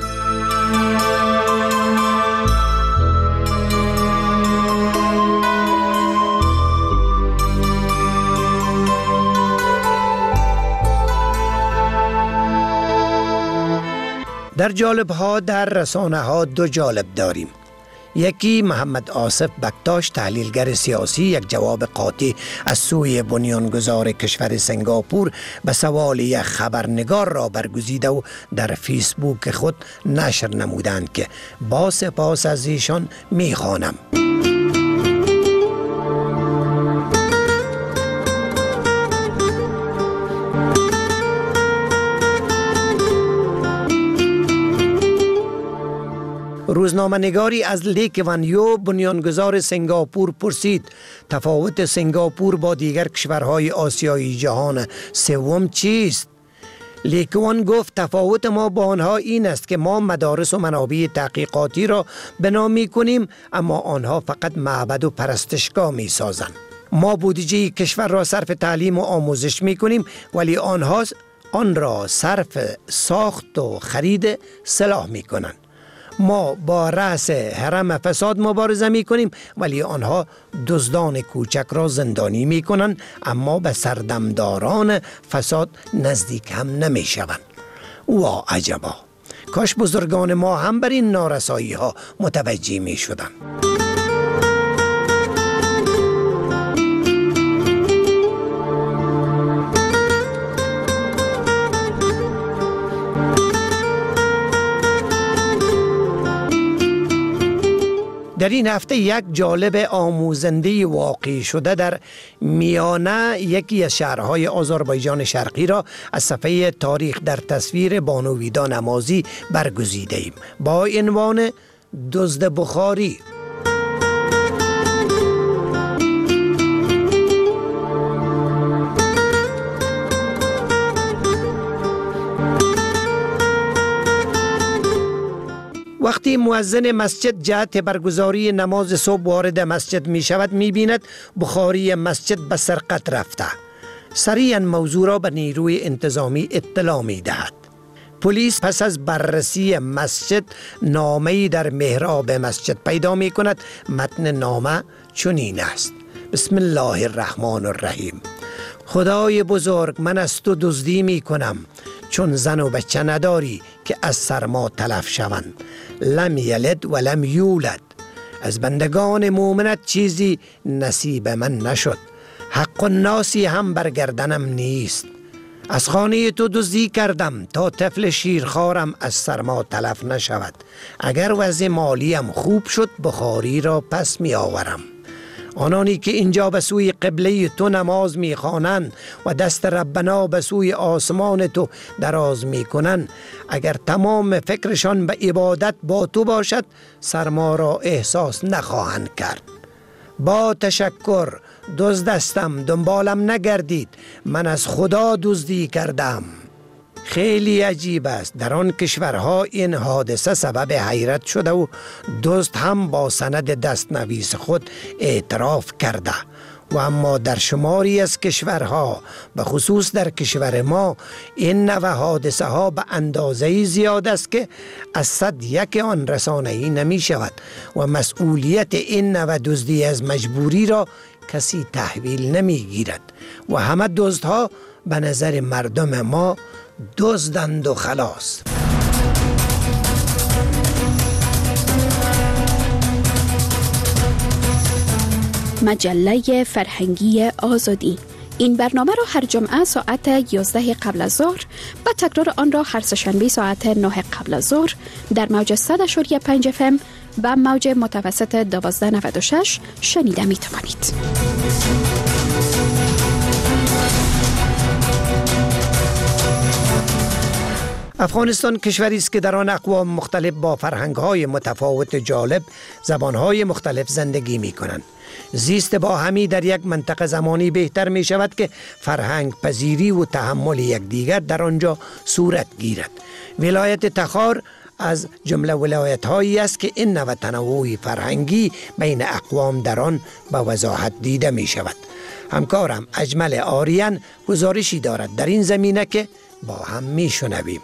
Speaker 8: در جالب ها در رسانه ها دو جالب داریم. یکی محمد آصف بکتاش، تحلیلگر سیاسی، یک جواب قاطع از سوی بنیانگذار کشور سنگاپور به سوال یک خبرنگار را برگزیده و در فیسبوک خود نشر نمودند که با سپاس از ایشان میخوانم. روزنامه‌نگاری از لیک ون یو، بنیانگذار سنگاپور، پرسید تفاوت سنگاپور با دیگر کشورهای آسیایی جهان سوم چیست؟ لیک ون گفت تفاوت ما با آنها این است که ما مدارس و منابع تحقیقاتی را بنا می‌کنیم، اما آنها فقط معبد و پرستشگاه می‌سازند. ما بودجه کشور را صرف تعلیم و آموزش می‌کنیم، ولی آنها آن را صرف ساخت و خرید سلاح می‌کنند. ما با رأس حرم فساد مبارزه می کنیم، ولی آنها دزدان کوچک را زندانی می کنند، اما به سردمداران فساد نزدیک هم نمی شوند. وا عجبا، کاش بزرگان ما هم بر این نارسایی ها متوجه می شدند. در این هفته یک جالب آموزنده واقع شده در میانه، یکی از شهرهای آذربایجان شرقی را از صفحه تاریخ در تصویر بانو ویدا نمازی برگزیده ایم با عنوان دزد بخاری. وقتی مؤذن مسجد جهت برگزاری نماز صبح وارد مسجد می شود، می بیند بخاری مسجد به سرقت رفته. سریعا موضوع را به نیروی انتظامی اطلاع می دهد. پلیس پس از بررسی مسجد نامه‌ای در محراب مسجد پیدا می کند. متن نامه چنین است: بسم الله الرحمن الرحیم. خدای بزرگ، من از تو دزدی می کنم، چون زن و بچه نداری که از سرما تلف شوند. لم یلد و لم یولد. از بندگان مومنت چیزی نصیب من نشد. حق الناسی هم برگردنم نیست. از خانه تو دزدی کردم تا طفل شیرخوارم از سرما تلف نشود. اگر وضع مالیم خوب شد، بخاری را پس می آورم. آنانی که اینجا به سوی قبله تو نماز می خوانند و دست ربنا به سوی آسمان تو دراز می کنند، اگر تمام فکرشان به عبادت با تو باشد، سرما را احساس نخواهند کرد. با تشکر، دزدستم، دنبالم نگردید، من از خدا دزدی کردم. خیلی عجیب است، در آن کشورها این حادثه سبب حیرت شده و دزد هم با سند دستنویس خود اعتراف کرده، و اما در شماری از کشورها به خصوص در کشور ما این نوع حادثه ها به اندازه زیاد است که از 101 آن رسانه‌ای نمی شود و مسئولیت این نوع دزدی از مجبوری را کسی تحویل نمی گیرد و همه دزدها به نظر مردم ما دزدند و خلاص.
Speaker 18: مجله فرهنگی آزادی. این برنامه را هر جمعه ساعت 11 قبل از ظهر و تکرار آن را هر سه‌شنبه ساعت 9 قبل از ظهر در موج 100.5 FM و موج متوسط 1296 شنیده می توانید.
Speaker 8: افغانستان کشوری است که در آن اقوام مختلف با فرهنگ‌های متفاوت جالب، زبان‌های مختلف زندگی می‌کنند. زیست با همی در یک منطقه زمانی بهتر می شود که فرهنگ پذیری و تحمل یکدیگر در آنجا صورت گیرد. ولایت تخار از جمله ولایت‌هایی است که این نوع تنوع فرهنگی بین اقوام در آن به وضاحت دیده می شود. همکارم اجمل آریان گزارشی دارد در این زمینه که با هم می شنویم.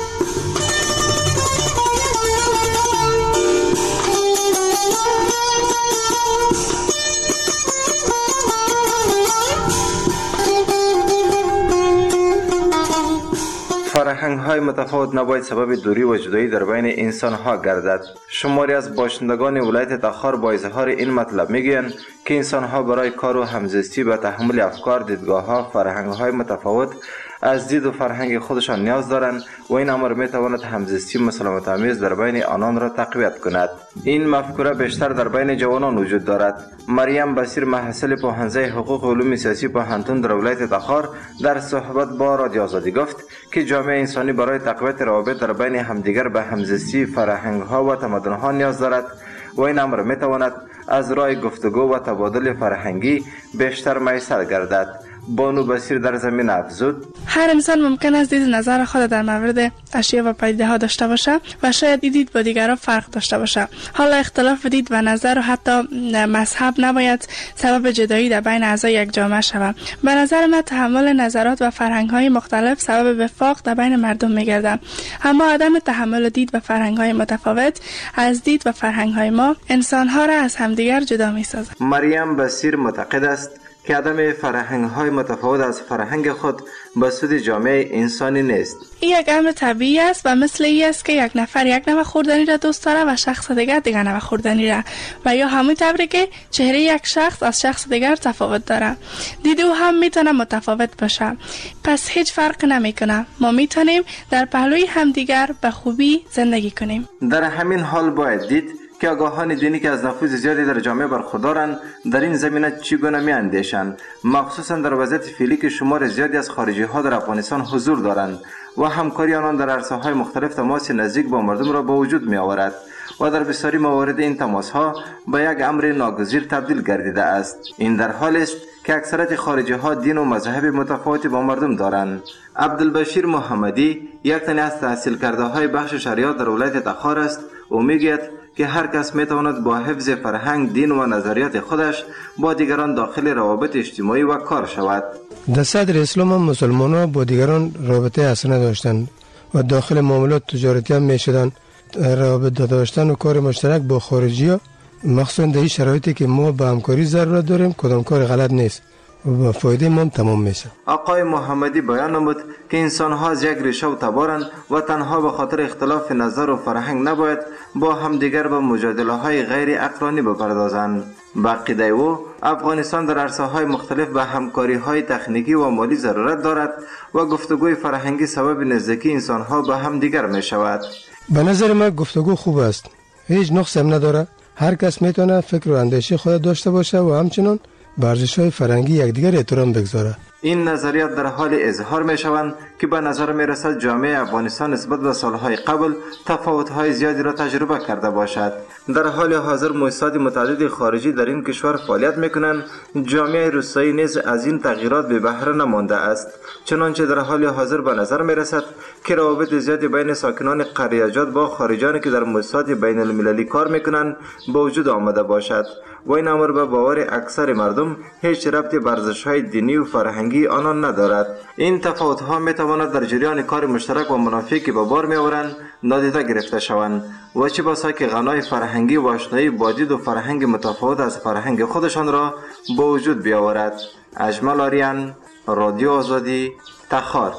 Speaker 11: فرهنگ‌های متفاوت نباید سبب دوری و جدایی در بین انسان‌ها گردد. شماری از باشندگان ولایت تخار با اظهار این مطلب میگویند که انسان‌ها برای کار و همزیستی به تحمل افکار، دیدگاه‌ها، فرهنگ‌های متفاوت از دید و فرهنگ خودشان نیاز دارند و این امر میتواند همزیستی مسالمت آمیز در بین آنان را تقویت کند. این مفکوره بیشتر در بین جوانان وجود دارد. مریم بصیر محصل پوهنځی حقوق و علوم سیاسی پوهنتون در ولایت تخار در صحبت با رادیو آزادی گفت که جامعه انسانی برای تقویت روابط در بین همدیگر به همزیستی فرهنگ‌ها و تمدن‌ها نیاز دارد و این امر میتواند از راه گفتگو و تبادل فرهنگی بیشتر میسر گردد. بانو بصیر در زمین افزود:
Speaker 19: هر انسان ممکن است دید نظر خود در مورد اشیاء و پدیده ها داشته باشه و شاید دید با دیگران فرق داشته باشه. حالا اختلاف دید و نظر و حتی مذهب نباید سبب جدایی در بین اعضای یک جامعه شود. به نظر من تحمل نظرات و فرهنگ های مختلف سبب وفاق در بین مردم میگردد. اما عدم تحمل دید و فرهنگ های متفاوت از دید و فرهنگ های ما انسان ها را از همدیگر جدا میسازد.
Speaker 11: مریم بصیر معتقد است که عدم فرهنگ‌های متفاوت از فرهنگ خود به سود جامعه انسانی نیست.
Speaker 19: این یک امر طبیعی است و مثل این است که یک نفر یک نوع خوردنی را دوست داره و شخص دیگر نوع خوردنی را، و یا همون طوری که چهره یک شخص از شخص دیگر تفاوت داره. دید او هم میتونه متفاوت باشه. پس هیچ فرق نمیکنه. ما میتونیم در پهلوی همدیگر به خوبی زندگی کنیم.
Speaker 11: در همین حال باید دید که آگاهان دینی که از نفوذ زیادی در جامعه برخوردارند در این زمینه چگونه میاندیشند، مخصوصا در وضعیت فعلی که شمار زیادی از خارجی ها در افغانستان حضور دارند و همکاری آنان در عرصه های مختلف تماس نزدیک با مردم را به وجود می آورد و در بسیاری موارد این تماس ها به یک امر ناگزیر تبدیل گردیده است. این در حال است که اکثریت خارجی ها دین و مذهب متفاوتی با مردم دارند. عبدالبشیر محمدی یک تن از تحصیل کرده های بخش شریعت در ولایت تخار است و میگوید که هر کس میتواند با حفظ فرهنگ، دین و نظریات خودش با دیگران داخل روابط اجتماعی و کار شود.
Speaker 20: در صدر اسلام هم مسلمانان با دیگران رابطه حسنه داشتند و داخل معاملات تجارتی هم میشدند. رابطه داشتن و کار مشترک با خارجی ها، مخصوصا در این شرایطی که ما به همکاری ضرورت داریم، کدام کار غلط نیست و با فایده ما تمام میشه.
Speaker 11: آقای محمدی بیان نمود که انسان ها از یک ریشه و تبارند و تنها به خاطر اختلاف نظر و فرهنگ نباید با همدیگر به مجادله های غیر عقلانی بپردازند. به عقیده او افغانستان در عرصه های مختلف به همکاری های تکنیکی و مالی ضرورت دارد و گفتگوی فرهنگی سبب نزدیکی انسان ها به همدیگر می شود.
Speaker 20: به نظر من گفتگو خوب است، هیچ نقص هم نداره. هر کس میتونه فکر و اندیشه خود داشته باشه و همچنین به ارزش‌های فرهنگی یکدیگر احترام بگذاره.
Speaker 11: این نظریات در حال اظهار می شوند که به نظر می رسد جامعه افغانستان نسبت به سالهای قبل تفاوت‌های زیادی را تجربه کرده باشد. در حال حاضر مؤسسات متعدد خارجی در این کشور فعالیت می کنند. جامعه روستایی نیز از این تغییرات به بهره نمانده است. چنانچه در حال حاضر به نظر می رسد که روابط زیادی بین ساکنان قریه‌جات با خارجانی که در مؤسسات بین المللی کار می کنند به وجود آمده باشد و این امر به باور اکثر مردم هیچ ربطی به ارزش‌های دینی و فرهنگی آنان ندارد. این تفاوت‌ها می‌تواند در جریان کار مشترک و منافعی که به بار می‌آورند نادیده گرفته شوند و چه بسا که غنای فرهنگی و آشنایی با دید و فرهنگ متفاوت از فرهنگ خودشان را به وجود بیاورد. اجمل آریان، رادیو آزادی، تخار.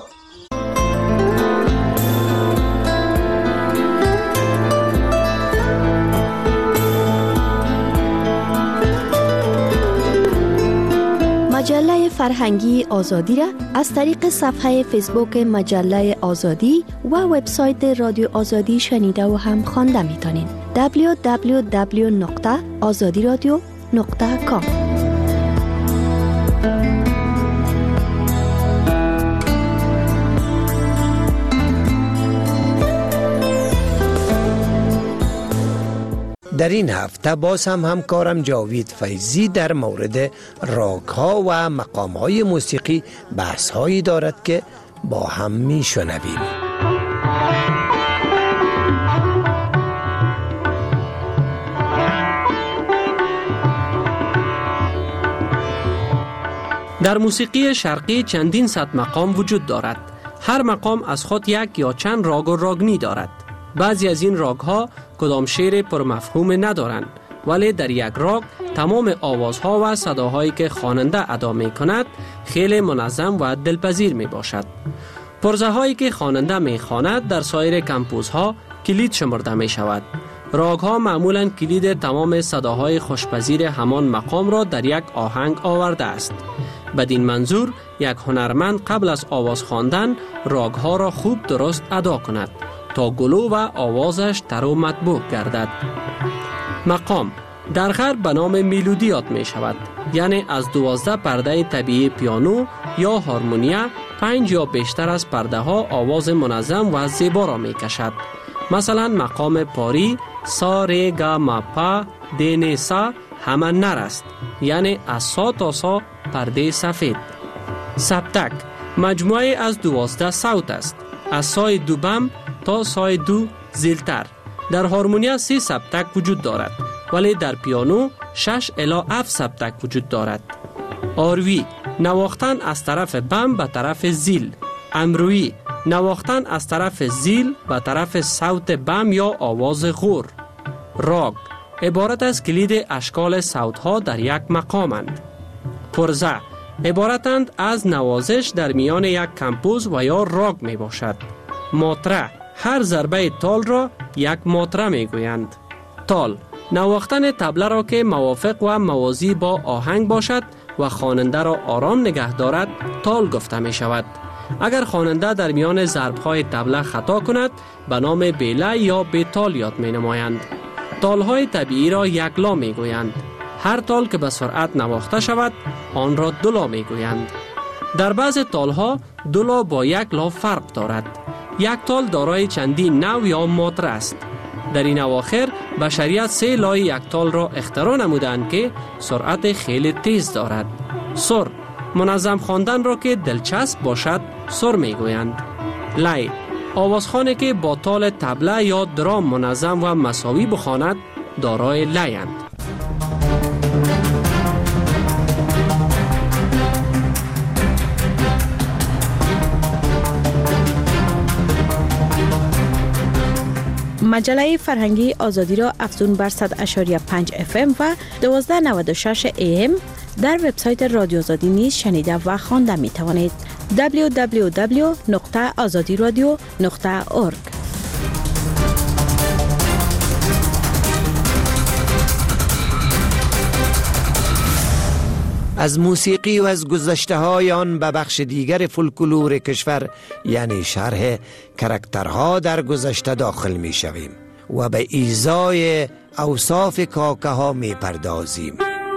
Speaker 10: مجله فرهنگی آزادی را از طریق صفحه فیسبوک مجله آزادی و وبسایت رادیو آزادی شنیده و هم خوانده میتونین. www.azadiradio.com.
Speaker 8: در این هفته باز هم همکارم جاوید فیضی در مورد راگ‌ها و مقام‌های موسیقی بحث‌هایی دارد که با هم می‌شنویم.
Speaker 16: در موسیقی شرقی چندین صد مقام وجود دارد. هر مقام از خود یک یا چند راگ و راگنی دارد. بعضی از این راگ‌ها کدام شعر پرمفهوم ندارند، ولی در یک راگ تمام آوازها و صداهایی که خواننده ادا می کند خیلی منظم و دلپذیر می باشد. پرزه هایی که خواننده می خواند در سایر کمپوزها کلید شمرده می شود. راگ ها معمولاً کلید تمام صداهای خوشپذیر همان مقام را در یک آهنگ آورده است. بدین منظور یک هنرمند قبل از آواز خواندن راگ ها را خوب درست ادا کند تا گلو و آوازش تر و مطبوع گردد. مقام در غرب به نام میلودی یاد می شود، یعنی از 12 پرده طبیعی پیانو یا هارمونیا 5 یا بیشتر از پرده ها آواز منظم و زیبا را می کشد. مثلا مقام پاری سا ری گا ما پا دین سا همه نر است، یعنی از سا تا سا پرده سفید. سبتک مجموعه از 12 صوت است، از سای دو بم تا سای دو زیلتر. در هارمونیا 3 سبتک وجود دارد، ولی در پیانو 6 الی 7 سبتک وجود دارد. آروی نواختن از طرف بم به طرف زیل. امروی نواختن از طرف زیل به طرف صوت بم یا آواز غور. راگ عبارت از کلید اشکال صوتها در یک مقامند. پرزه عبارتند از نوازش در میان یک کمپوز و یا راگ می باشد. ماتره هر ضربه تال را یک ماتره می گویند. تال نواختن طبله را که موافق و موازی با آهنگ باشد و خواننده را آرام نگه دارد تال گفته می شود. اگر خواننده در میان ضرب‌های طبله خطا کند به نام بیله یا بیتال یاد می نمایند. تال‌های طبیعی را یکلا می گویند. هر تال که به سرعت نواخته شود آن را دولا می گویند. در بعض تال‌ها دولا با یک لا فرق دارد. یک تال دارای چندین نو یا ماتره است. در این اواخر بشریت 3 لای یک تال را اختراع نمودند که سرعت خیلی تیز دارد. سر منظم خواندن را که دلچسب باشد سر می گویند. لای آوازخوانی که با تال طبله یا درام منظم و مساوی بخواند دارای لایند.
Speaker 7: مجله فرهنگی آزادی را افزون بر 100.5 FM و 1296 AM در وبسایت رادیو آزادی نیز شنیده و خوانده می توانید. www.azadiradio.org.
Speaker 8: از موسیقی و از گذشته های آن به بخش دیگر فولکلور کشور یعنی شرح کرکترها در گذشته داخل می شویم و به ایزای اوصاف کاکه ها می پردازیم.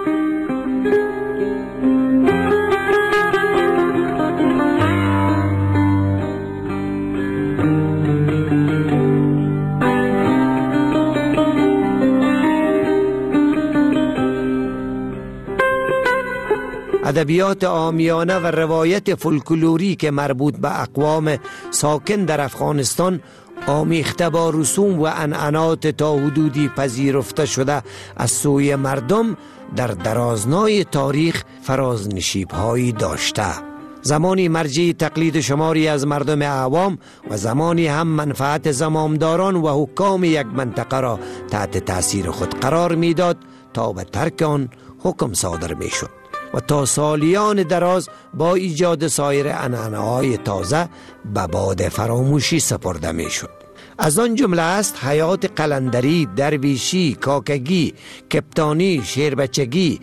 Speaker 8: ادبیات عامیانه و روایت فولکلوری که مربوط به اقوام ساکن در افغانستان آمیخته با رسوم و عنعنات تا حدودی پذیرفته شده از سوی مردم در درازنای تاریخ فرازنشیب‌هایی داشته. زمانی مرجع تقلید شماری از مردم عوام و زمانی هم منفعت زمامداران و حکام یک منطقه را تحت تأثیر خود قرار میداد تا به ترک آن حکم صادر میشد و تا سالیان دراز با ایجاد سایر عنعنه‌های تازه به باد فراموشی سپرده میشد. از آن جمله است حیات قلندری، درویشی، کاکگی، کپتانی، شیربچگی،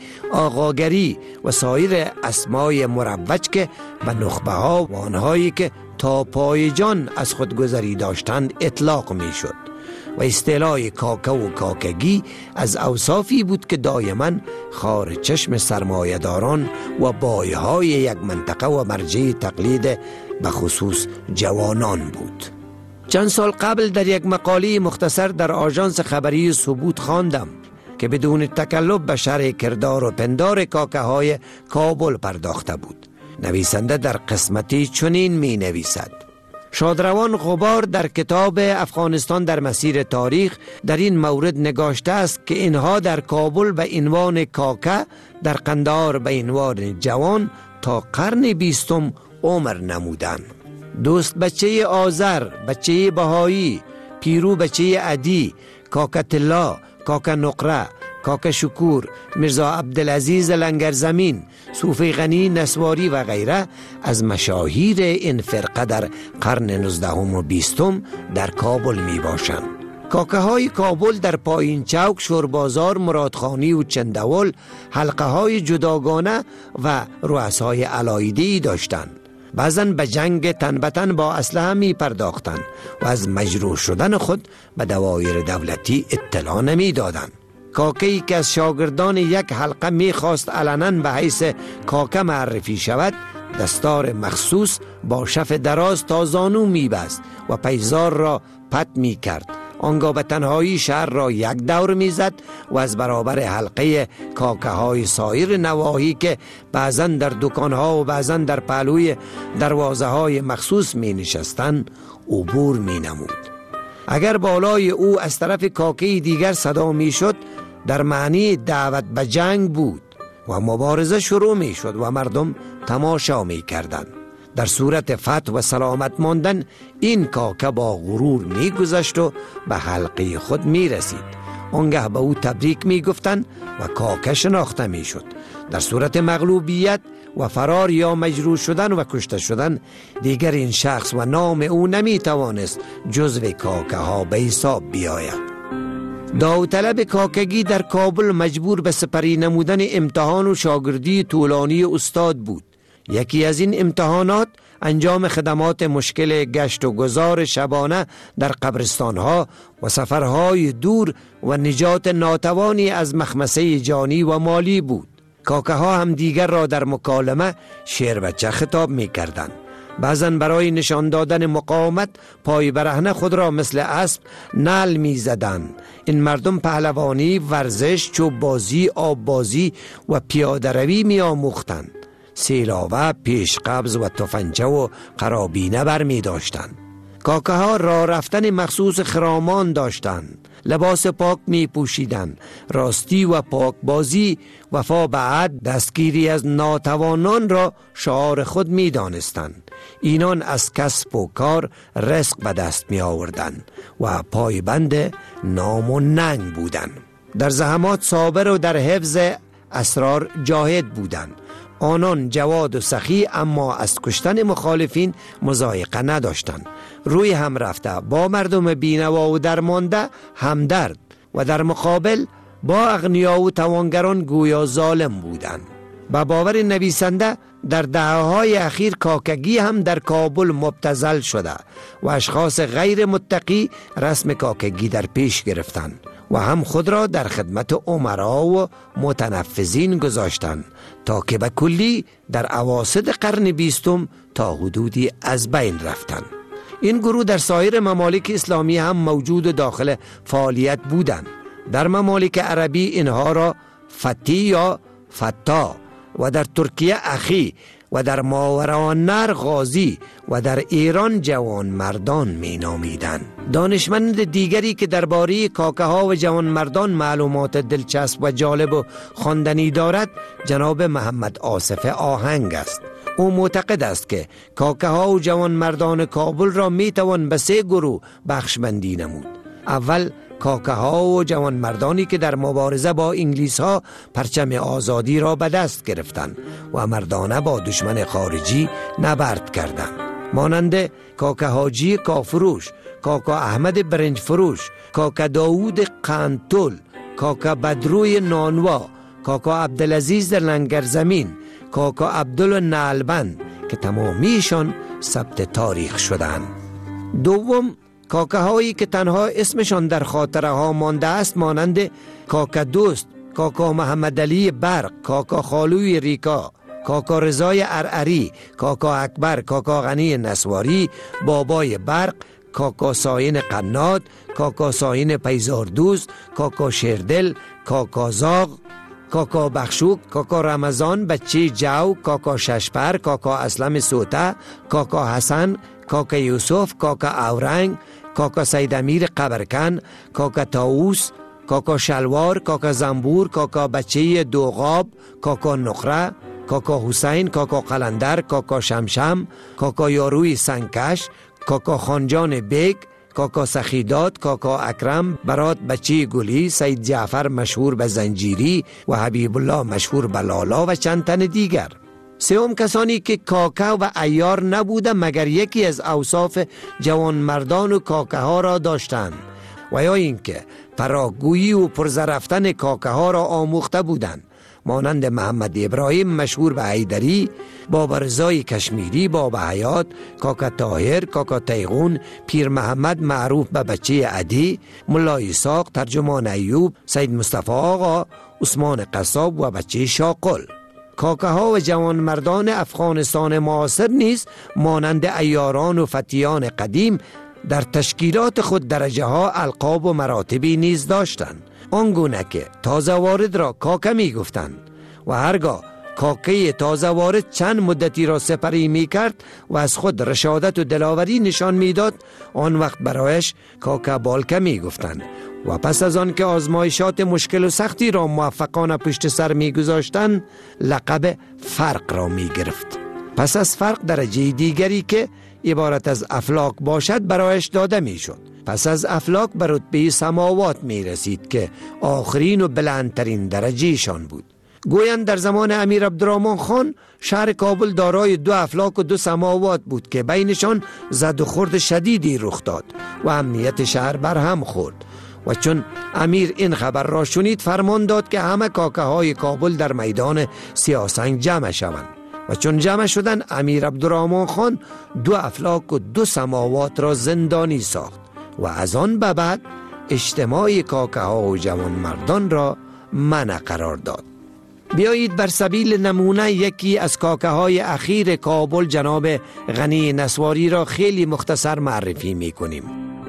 Speaker 8: آقاگری و سایر اسمای مروج که به نخبه ها و آنهایی که تا پای جان از خودگذری داشتند اطلاق می شد و اصطلاح کاکا و کاکگی از اوصافی بود که دائما خار چشم سرمایه‌داران و بایهای یک منطقه و مرجع تقلید به خصوص جوانان بود. چند سال قبل در یک مقاله مختصر در آژانس خبری ثبوت خواندم که بدون تکلف به شرح کردار و پندار کاکه های کابل پرداخته بود. نویسنده در قسمتی چنین می نویسد: شادروان غبار در کتاب افغانستان در مسیر تاریخ در این مورد نگاشته است که اینها در کابل به عنوان کاکه، در قندهار به عنوان جوان تا قرن 20 عمر نمودند. دوست بچه آذر، بچه بهایی، پیرو بچه عدی، کاکه طلا، کاکه نقره، کاکه شکور، میرزا عبدالعزیز لنگرزمین، صوفی غنی نسواری و غیره از مشاهیر این فرقه در قرن 19 و 20 در کابل می باشند. کاکه های کابل در پایین چوک، شوربازار، مرادخانی و چندول حلقه های جداگانه و رؤسای علایده‌ای داشتند. بعضاً به جنگ تن به تن با اسلحه می پرداختند و از مجروح شدن خود به دوایر دولتی اطلاع نمی دادند. کاکه‌ای که از شاگردان یک حلقه می خواست علناً به حیث کاکه معرفی شود، دستار مخصوص با شف دراز تا زانو می بست و پیزار را پت می کرد. آنگاه به تنهایی شهر را یک دور می زد و از برابر حلقه کاکه های سایر نواحی که بعضاً در دکان ها و بعضاً در پهلوی دروازه های مخصوص می نشستن عبور می نمود. اگر بالای او از طرف کاکه دیگر صدا می شد، در معنی دعوت به جنگ بود و مبارزه شروع می شد و مردم تماشا می کردند. در صورت فتح و سلامت ماندن این کاکه با غرور می گذشت و به حلقه خود می رسید. آنگاه به او تبریک می گفتند و کاکه شناخته می شد. در صورت مغلوبیت و فرار یا مجروح شدن و کشته شدن دیگر این شخص و نام او نمی توانست جزو کاکه ها به حساب بیاید. داوطلب کاکگی در کابل مجبور به سپری نمودن امتحان و شاگردی طولانی استاد بود. یکی از این امتحانات انجام خدمات مشکل گشت و گذار شبانه در قبرستانها و سفرهای دور و نجات ناتوانی از مخمسه جانی و مالی بود. کاکه ها هم دیگر را در مکالمه شیر بچه خطاب می کردند. بعضاً برای نشان دادن مقاومت پای برهنه خود را مثل اسب نعل می زدند. این مردم پهلوانی، ورزش، چوب بازی، آب بازی و پیاده روی می آموختند. سیلاوه، پیش قبض و تفنگچه و قرابینه بر می داشتند. کاکه ها راه رفتن مخصوص خرامان داشتند. لباس پاک می پوشیدند. راستی و پاک بازی، وفا به عهد، دستگیری از ناتوانان را شعار خود می دانستند. اینان از کسب و کار رزق به دست می آوردند و پایبند نام و ننگ بودند. در زحمات صابر و در حفظ اسرار جاهد بودند. آنان جواد و سخی، اما از کشتن مخالفین مضایقه نداشتند. روی هم رفته با مردم بینوا و درمانده همدرد و در مقابل با اغنیا و توانگران گویا ظالم بودند. با باور نویسنده در دهه‌های اخیر کاکگی هم در کابل مبتذل شده و اشخاص غیر متقی رسم کاکگی در پیش گرفتند و هم خود را در خدمت امرا و متنفذین گذاشتند تا که به کلی در اواسط قرن 20 تا حدودی از بین رفتند. این گروه در سایر ممالک اسلامی هم موجود و داخل فعالیت بودند. در ممالک عربی اینها را فتی یا فتا و در ترکیه اخی و در ماوراءالنهر غازی و در ایران جوان مردان می نامیدند. دانشمند دیگری که درباره کاکه ها و جوان مردان معلومات دلچسب و جالب و خواندنی دارد جناب محمد آصف آهنگ است. او معتقد است که کاکه ها و جوان مردان کابل را می توان به 3 گروه بخش بندی نمود. اول کاکه ها و جوان مردانی که در مبارزه با انگلیس ها پرچم آزادی را به دست گرفتند و مردانه با دشمن خارجی نبرد کردند، مانند کاکه حاجی کافروش، کاکا احمد برنج فروش، کاکا داوود قنتول، کاکا بدروی نانوا، کاکا عبدالعزیز در لنگرزمین، کاکا عبدال نعلبند که تمامیشان ثبت تاریخ شدند. دوم، کاکاهایی که تنها اسمشان در خاطره ها مانده است مانند کاکا دوست، کاکا محمد علی برق، کاکا خالوی ریکا، کاکا رضای ارعری، کاکا اکبر، کاکا غنی نسواری، بابای برق، کاکا ساین قناد، کاکا ساین پیزاردوز، کاکا شیردل، کاکا زاغ، کاکا بخشوک، کاکا رمضان بچه جو، کاکا ششپر، کاکا اسلم سوته، کاکا حسن، کاکا یوسف، کاکا اورنگ، کاکا سید امیر قبرکن، کاکا تاووس، کاکا شلوار، کاکا زنبور، کاکا بچه دوغاب، کاکا نقره، کاکا حسین، کاکا قلندر، کاکا شمشم، کاکا یاروی سنگکش، کاکا خانجان بیگ، کاکا سخیداد، کاکا اکرم، برات بچه گلی، سید جعفر مشهور به زنجیری و حبیب الله مشهور به لالا و چند تن دیگر. سوم، کسانی که کاکا و عیار نبوده مگر یکی از اوصاف جوان مردان و کاکه ها را داشتند و یا اینکه پراگویی و پرزرفتن کاکه ها را آموخته بودند، مانند محمد ابراهیم مشهور به حیدری، بابا رضای کشمیری، بابا حیات، کاکا طاهر، کاکا تیغون، پیر محمد معروف به بچه عدی، ملا اسحاق، ترجمان ایوب، سید مصطفی آقا، عثمان قصاب و بچه شاقل. کاکه ها و جوان مردان افغانستان معاصر نیز مانند عیاران و فتیان قدیم در تشکیلات خود درجه ها، القاب و مراتبی نیز داشتند، آنگونه که تازه وارد را کاکه می گفتند و هرگاه کاکه تازه وارد چند مدتی را سپری می کرد و از خود رشادت و دلاوری نشان می داد، آن وقت برایش کاکه بالکه می گفتند و پس از آن که آزمایشات مشکل و سختی را موفقانه پشت سر می گذاشتند، لقب فرق را می گرفت. پس از فرق درجه دیگری که عبارت از افلاک باشد برایش داده می شد. پس از افلاک به رتبه سماوات می رسید که آخرین و بلندترین درجهشان بود. گویند در زمان امیر عبدالرحمن خان شهر کابل دارای 2 افلاک و 2 سماوات بود که بینشان زد و خورد شدیدی رخ داد و امنیت شهر برهم خورد و چون امیر این خبر را شنید فرمان داد که همه کاکه های کابل در میدان سیاسنگ جمع شوند و چون جمع شدن امیر عبدالرحمن خان 2 افلاک و 2 سماوات را زندانی ساخت و از آن به بعد اجتماع کاکه ها و جوان مردان را منع قرار داد. بیایید بر سبیل نمونه یکی از کاکه های اخیر کابل جناب غنی نسواری را خیلی مختصر معرفی می کنیم.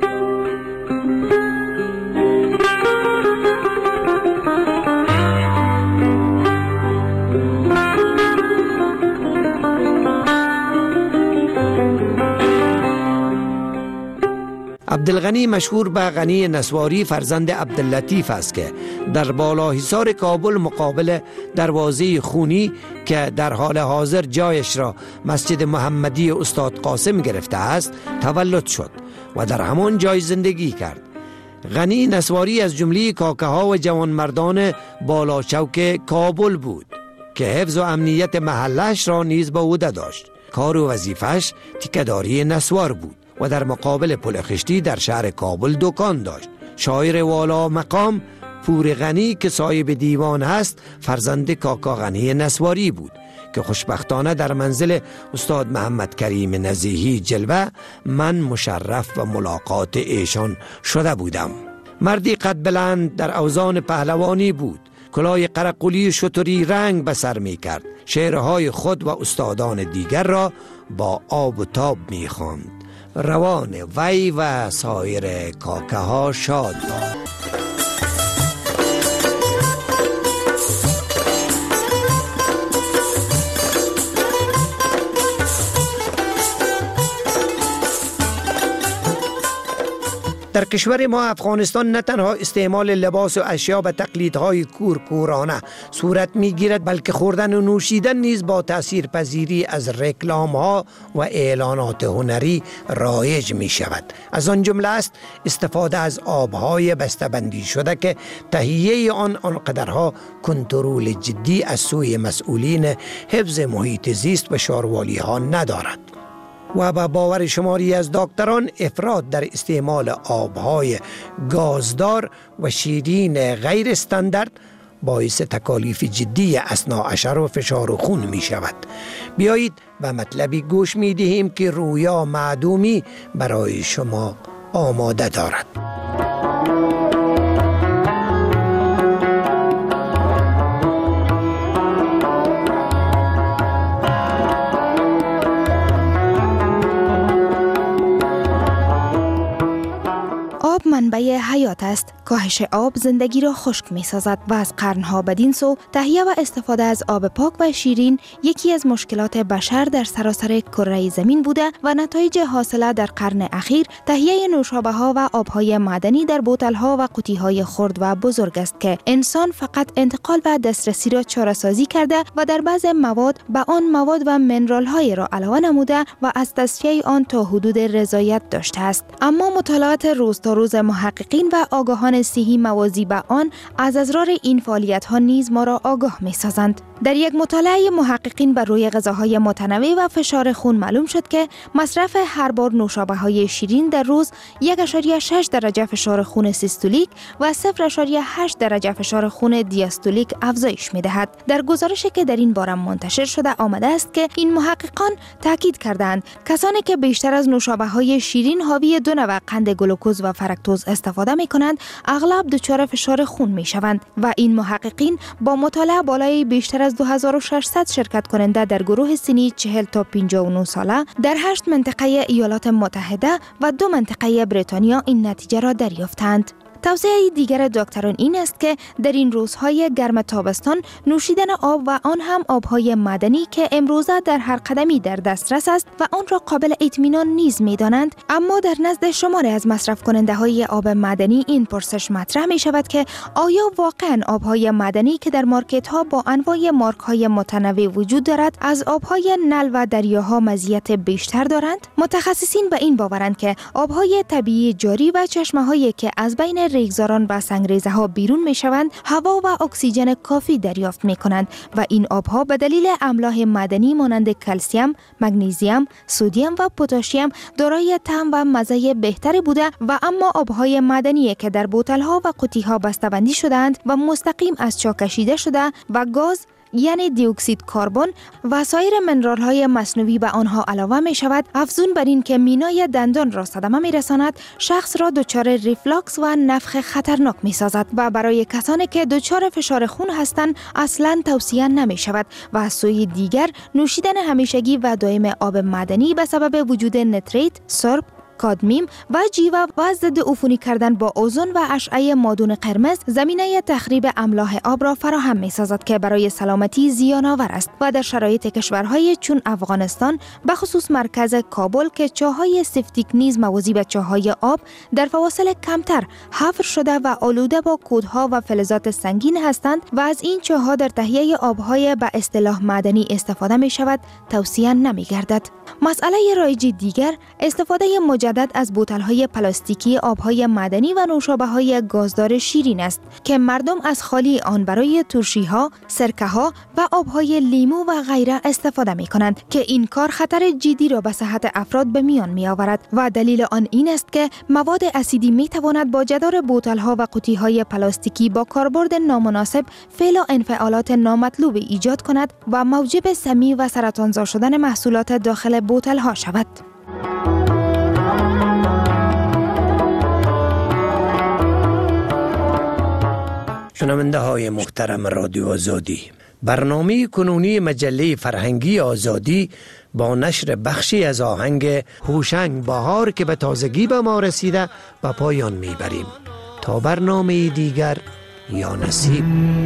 Speaker 8: عبدالغنی مشهور به غنی نسواری فرزند عبداللطیف است که در بالاحصار کابل مقابل دروازه خونی که در حال حاضر جایش را مسجد محمدی استاد قاسم گرفته است تولد شد و در همان جای زندگی کرد. غنی نسواری از جمله کاکه ها و جوان مردان بالاچوک کابل بود که حفظ و امنیت محلش را نیز به عهده داشت. کار و وظیفش تیکه‌داری نسوار بود و در مقابل پل خشتی در شهر کابل دکان داشت. شاعر والا مقام پور غنی که صاحب دیوان هست فرزند کاکا غنی نسواری بود که خوشبختانه در منزل استاد محمد کریم نزیهی جلوه من مشرف و ملاقات ایشان شده بودم. مردی قد بلند در اوزان پهلوانی بود، کلاه قرقلی شتری رنگ به سر می کرد، شعرهای خود و استادان دیگر را با آب و تاب می خواند. روان وی و سایر کاکه ها شاد باد. در کشور ما افغانستان نه تنها استعمال لباس و اشیا و تقلیدهای کورکورانه صورت میگیرد، بلکه خوردن و نوشیدن نیز با تأثیر پذیری از رکلام ها و اعلانات هنری رایج می شود. از آن جمله است استفاده از آبهای بسته‌بندی شده که تهیه آنقدرها کنترل جدی از سوی مسئولین حفظ محیط زیست و شاروالی ها ندارد. و به باور شماری از دکتران افراط در استعمال آبهای گازدار و شیرین غیر استاندارد باعث تکالیف جدی اثناعشر و فشار خون می شود. بیایید و مطلبی گوش می دهیم که رویا معدومی برای شما آماده دارد.
Speaker 21: آب منبع حیات است. کاهش آب زندگی را خشک می سازد و از قرنها بدین سو تهیه و استفاده از آب پاک و شیرین یکی از مشکلات بشر در سراسر کره زمین بوده و نتایج حاصله در قرن اخیر تهیه نوشابه ها و آبهای معدنی در بوتل ها و قوطی های خرد و بزرگ است که انسان فقط انتقال و دسترسی را چاره‌سازی کرده و در بعض مواد به آن مواد و منرال های را علاوه نموده و از تصفیه آن تا حدود رضایت داشته است. اما مطالعات روز تا روز محققین و آگاهان صحی موازی به آن از اضرار این فعالیت ها نیز ما را آگاه می سازند. در یک مطالعه محققین بر روی غذاهای متنوع و فشار خون معلوم شد که مصرف هر بار نوشابه های شیرین در روز 1.6 درجه فشار خون سیستولیک و 0.8 درجه فشار خون دیاستولیک افزایش می دهد. در گزارشی که در این باره منتشر شده آمده است که این محققان تاکید کردند کسانی که بیشتر از نوشابه های شیرین حاوی 2 نوع قند گلوکوز و فرکتوز استفاده می کنند اغلب دچار فشار خون می شوند و این محققین با مطالعه بالای بیشتر از 2600 شرکت کننده در گروه سنی 40 تا 59 ساله در 8 منطقه ایالات متحده و 2 منطقه بریتانیا این نتیجه را دریافتند. توصیه دیگر دکتران این است که در این روزهای گرم تابستان نوشیدن آب و آن هم آبهای معدنی که امروزه در هر قدمی در دسترس است و آن را قابل اطمینان نیز می‌دانند، اما در نزد شماری از مصرف کننده های آب معدنی این پرسش مطرح می شود که آیا واقعاً آبهای معدنی که در مارکت ها با انواع مارک های متنوع وجود دارد از آبهای نل و دریاها مزیت بیشتر دارند؟ متخصصین به این باورند که آبهای طبیعی جاری و چشمه هایی که از بین ریگزاران و سنگریزه ها بیرون می شوند هوا و اکسیژن کافی دریافت می کنند و این آبها به دلیل املاح معدنی مانند کلسیم، مگنیزیم، سدیم و پتاسیم دارای طعم و مزه بهتری بوده و اما آبهای معدنی که در بوتل ها و قوطی ها بسته‌بندی شده‌اند و مستقیم از چا کشیده شده و گاز یعنی دی اکسید کربن و سایر منرال های مصنوعی به آنها علاوه می شود، افزون بر این که مینای دندان را صدمه می رساند، شخص را دچار ریفلاکس و نفخ خطرناک می سازد و برای کسانی که دچار فشار خون هستند اصلا توصیه نمی شود و از سوی دیگر نوشیدن همیشگی و دائم آب معدنی به سبب وجود نتریت، سرب، کادمیم و جیوه و ضد عفونی کردن با اوزون و اشعه مادون قرمز زمینه تخریب املاح آب را فراهم می سازد که برای سلامتی زیان آور است و در شرایط کشورهای چون افغانستان به خصوص مرکز کابل که چاهای سفیک نیز موازی به چاهای آب در فواصل کمتر حفر شده و آلوده با کودها و فلزات سنگین هستند و از این چاها در تهیه آبهای به اصطلاح معدنی استفاده می شود توصیه نمی گردد. مسئله رایج دیگر استفاده مجدد از بوتل‌های پلاستیکی آب‌های معدنی و نوشابه‌های گازدار شیرین است که مردم از خالی آن برای ترشی‌ها، سرکه‌ها و آب‌های لیمو و غیره استفاده می‌کنند که این کار خطر جدی را به صحت افراد به میان می‌آورد و دلیل آن این است که مواد اسیدی می‌تواند با جدار بوتل‌ها و قوطی‌های پلاستیکی با کاربرد نامناسب فعل و انفعالات نامطلوب ایجاد کند و موجب سمی و سرطانزا شدن محصولات داخل بوتل‌ها شود.
Speaker 8: شنونده های محترم رادیو آزادی، برنامه کنونی مجله فرهنگی آزادی با نشر بخشی از آهنگ هوشنگ بهار که به تازگی به ما رسیده به پایان میبریم. تا برنامه دیگر یا نصیب.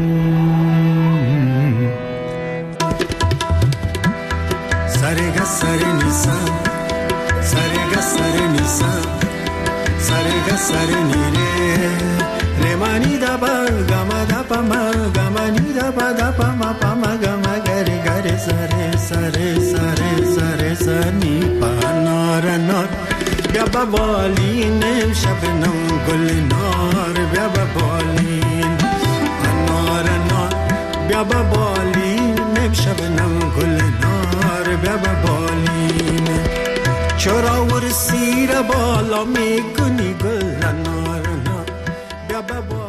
Speaker 22: سرگا سر نیسا سرگا سر نیسا سرگا سر نیره رمانی دا با گما دا پا ما گمانی دا پا ما پا ما گما گری گری سره سره سره سره سنی پا نار نار بیا با بالین شب نو گل نار بیا با بالین نار نار بیا با بالین شب نو گل نار بیا با بالین چرا ورسی را بالا میکنی گل نارنا بیا بابا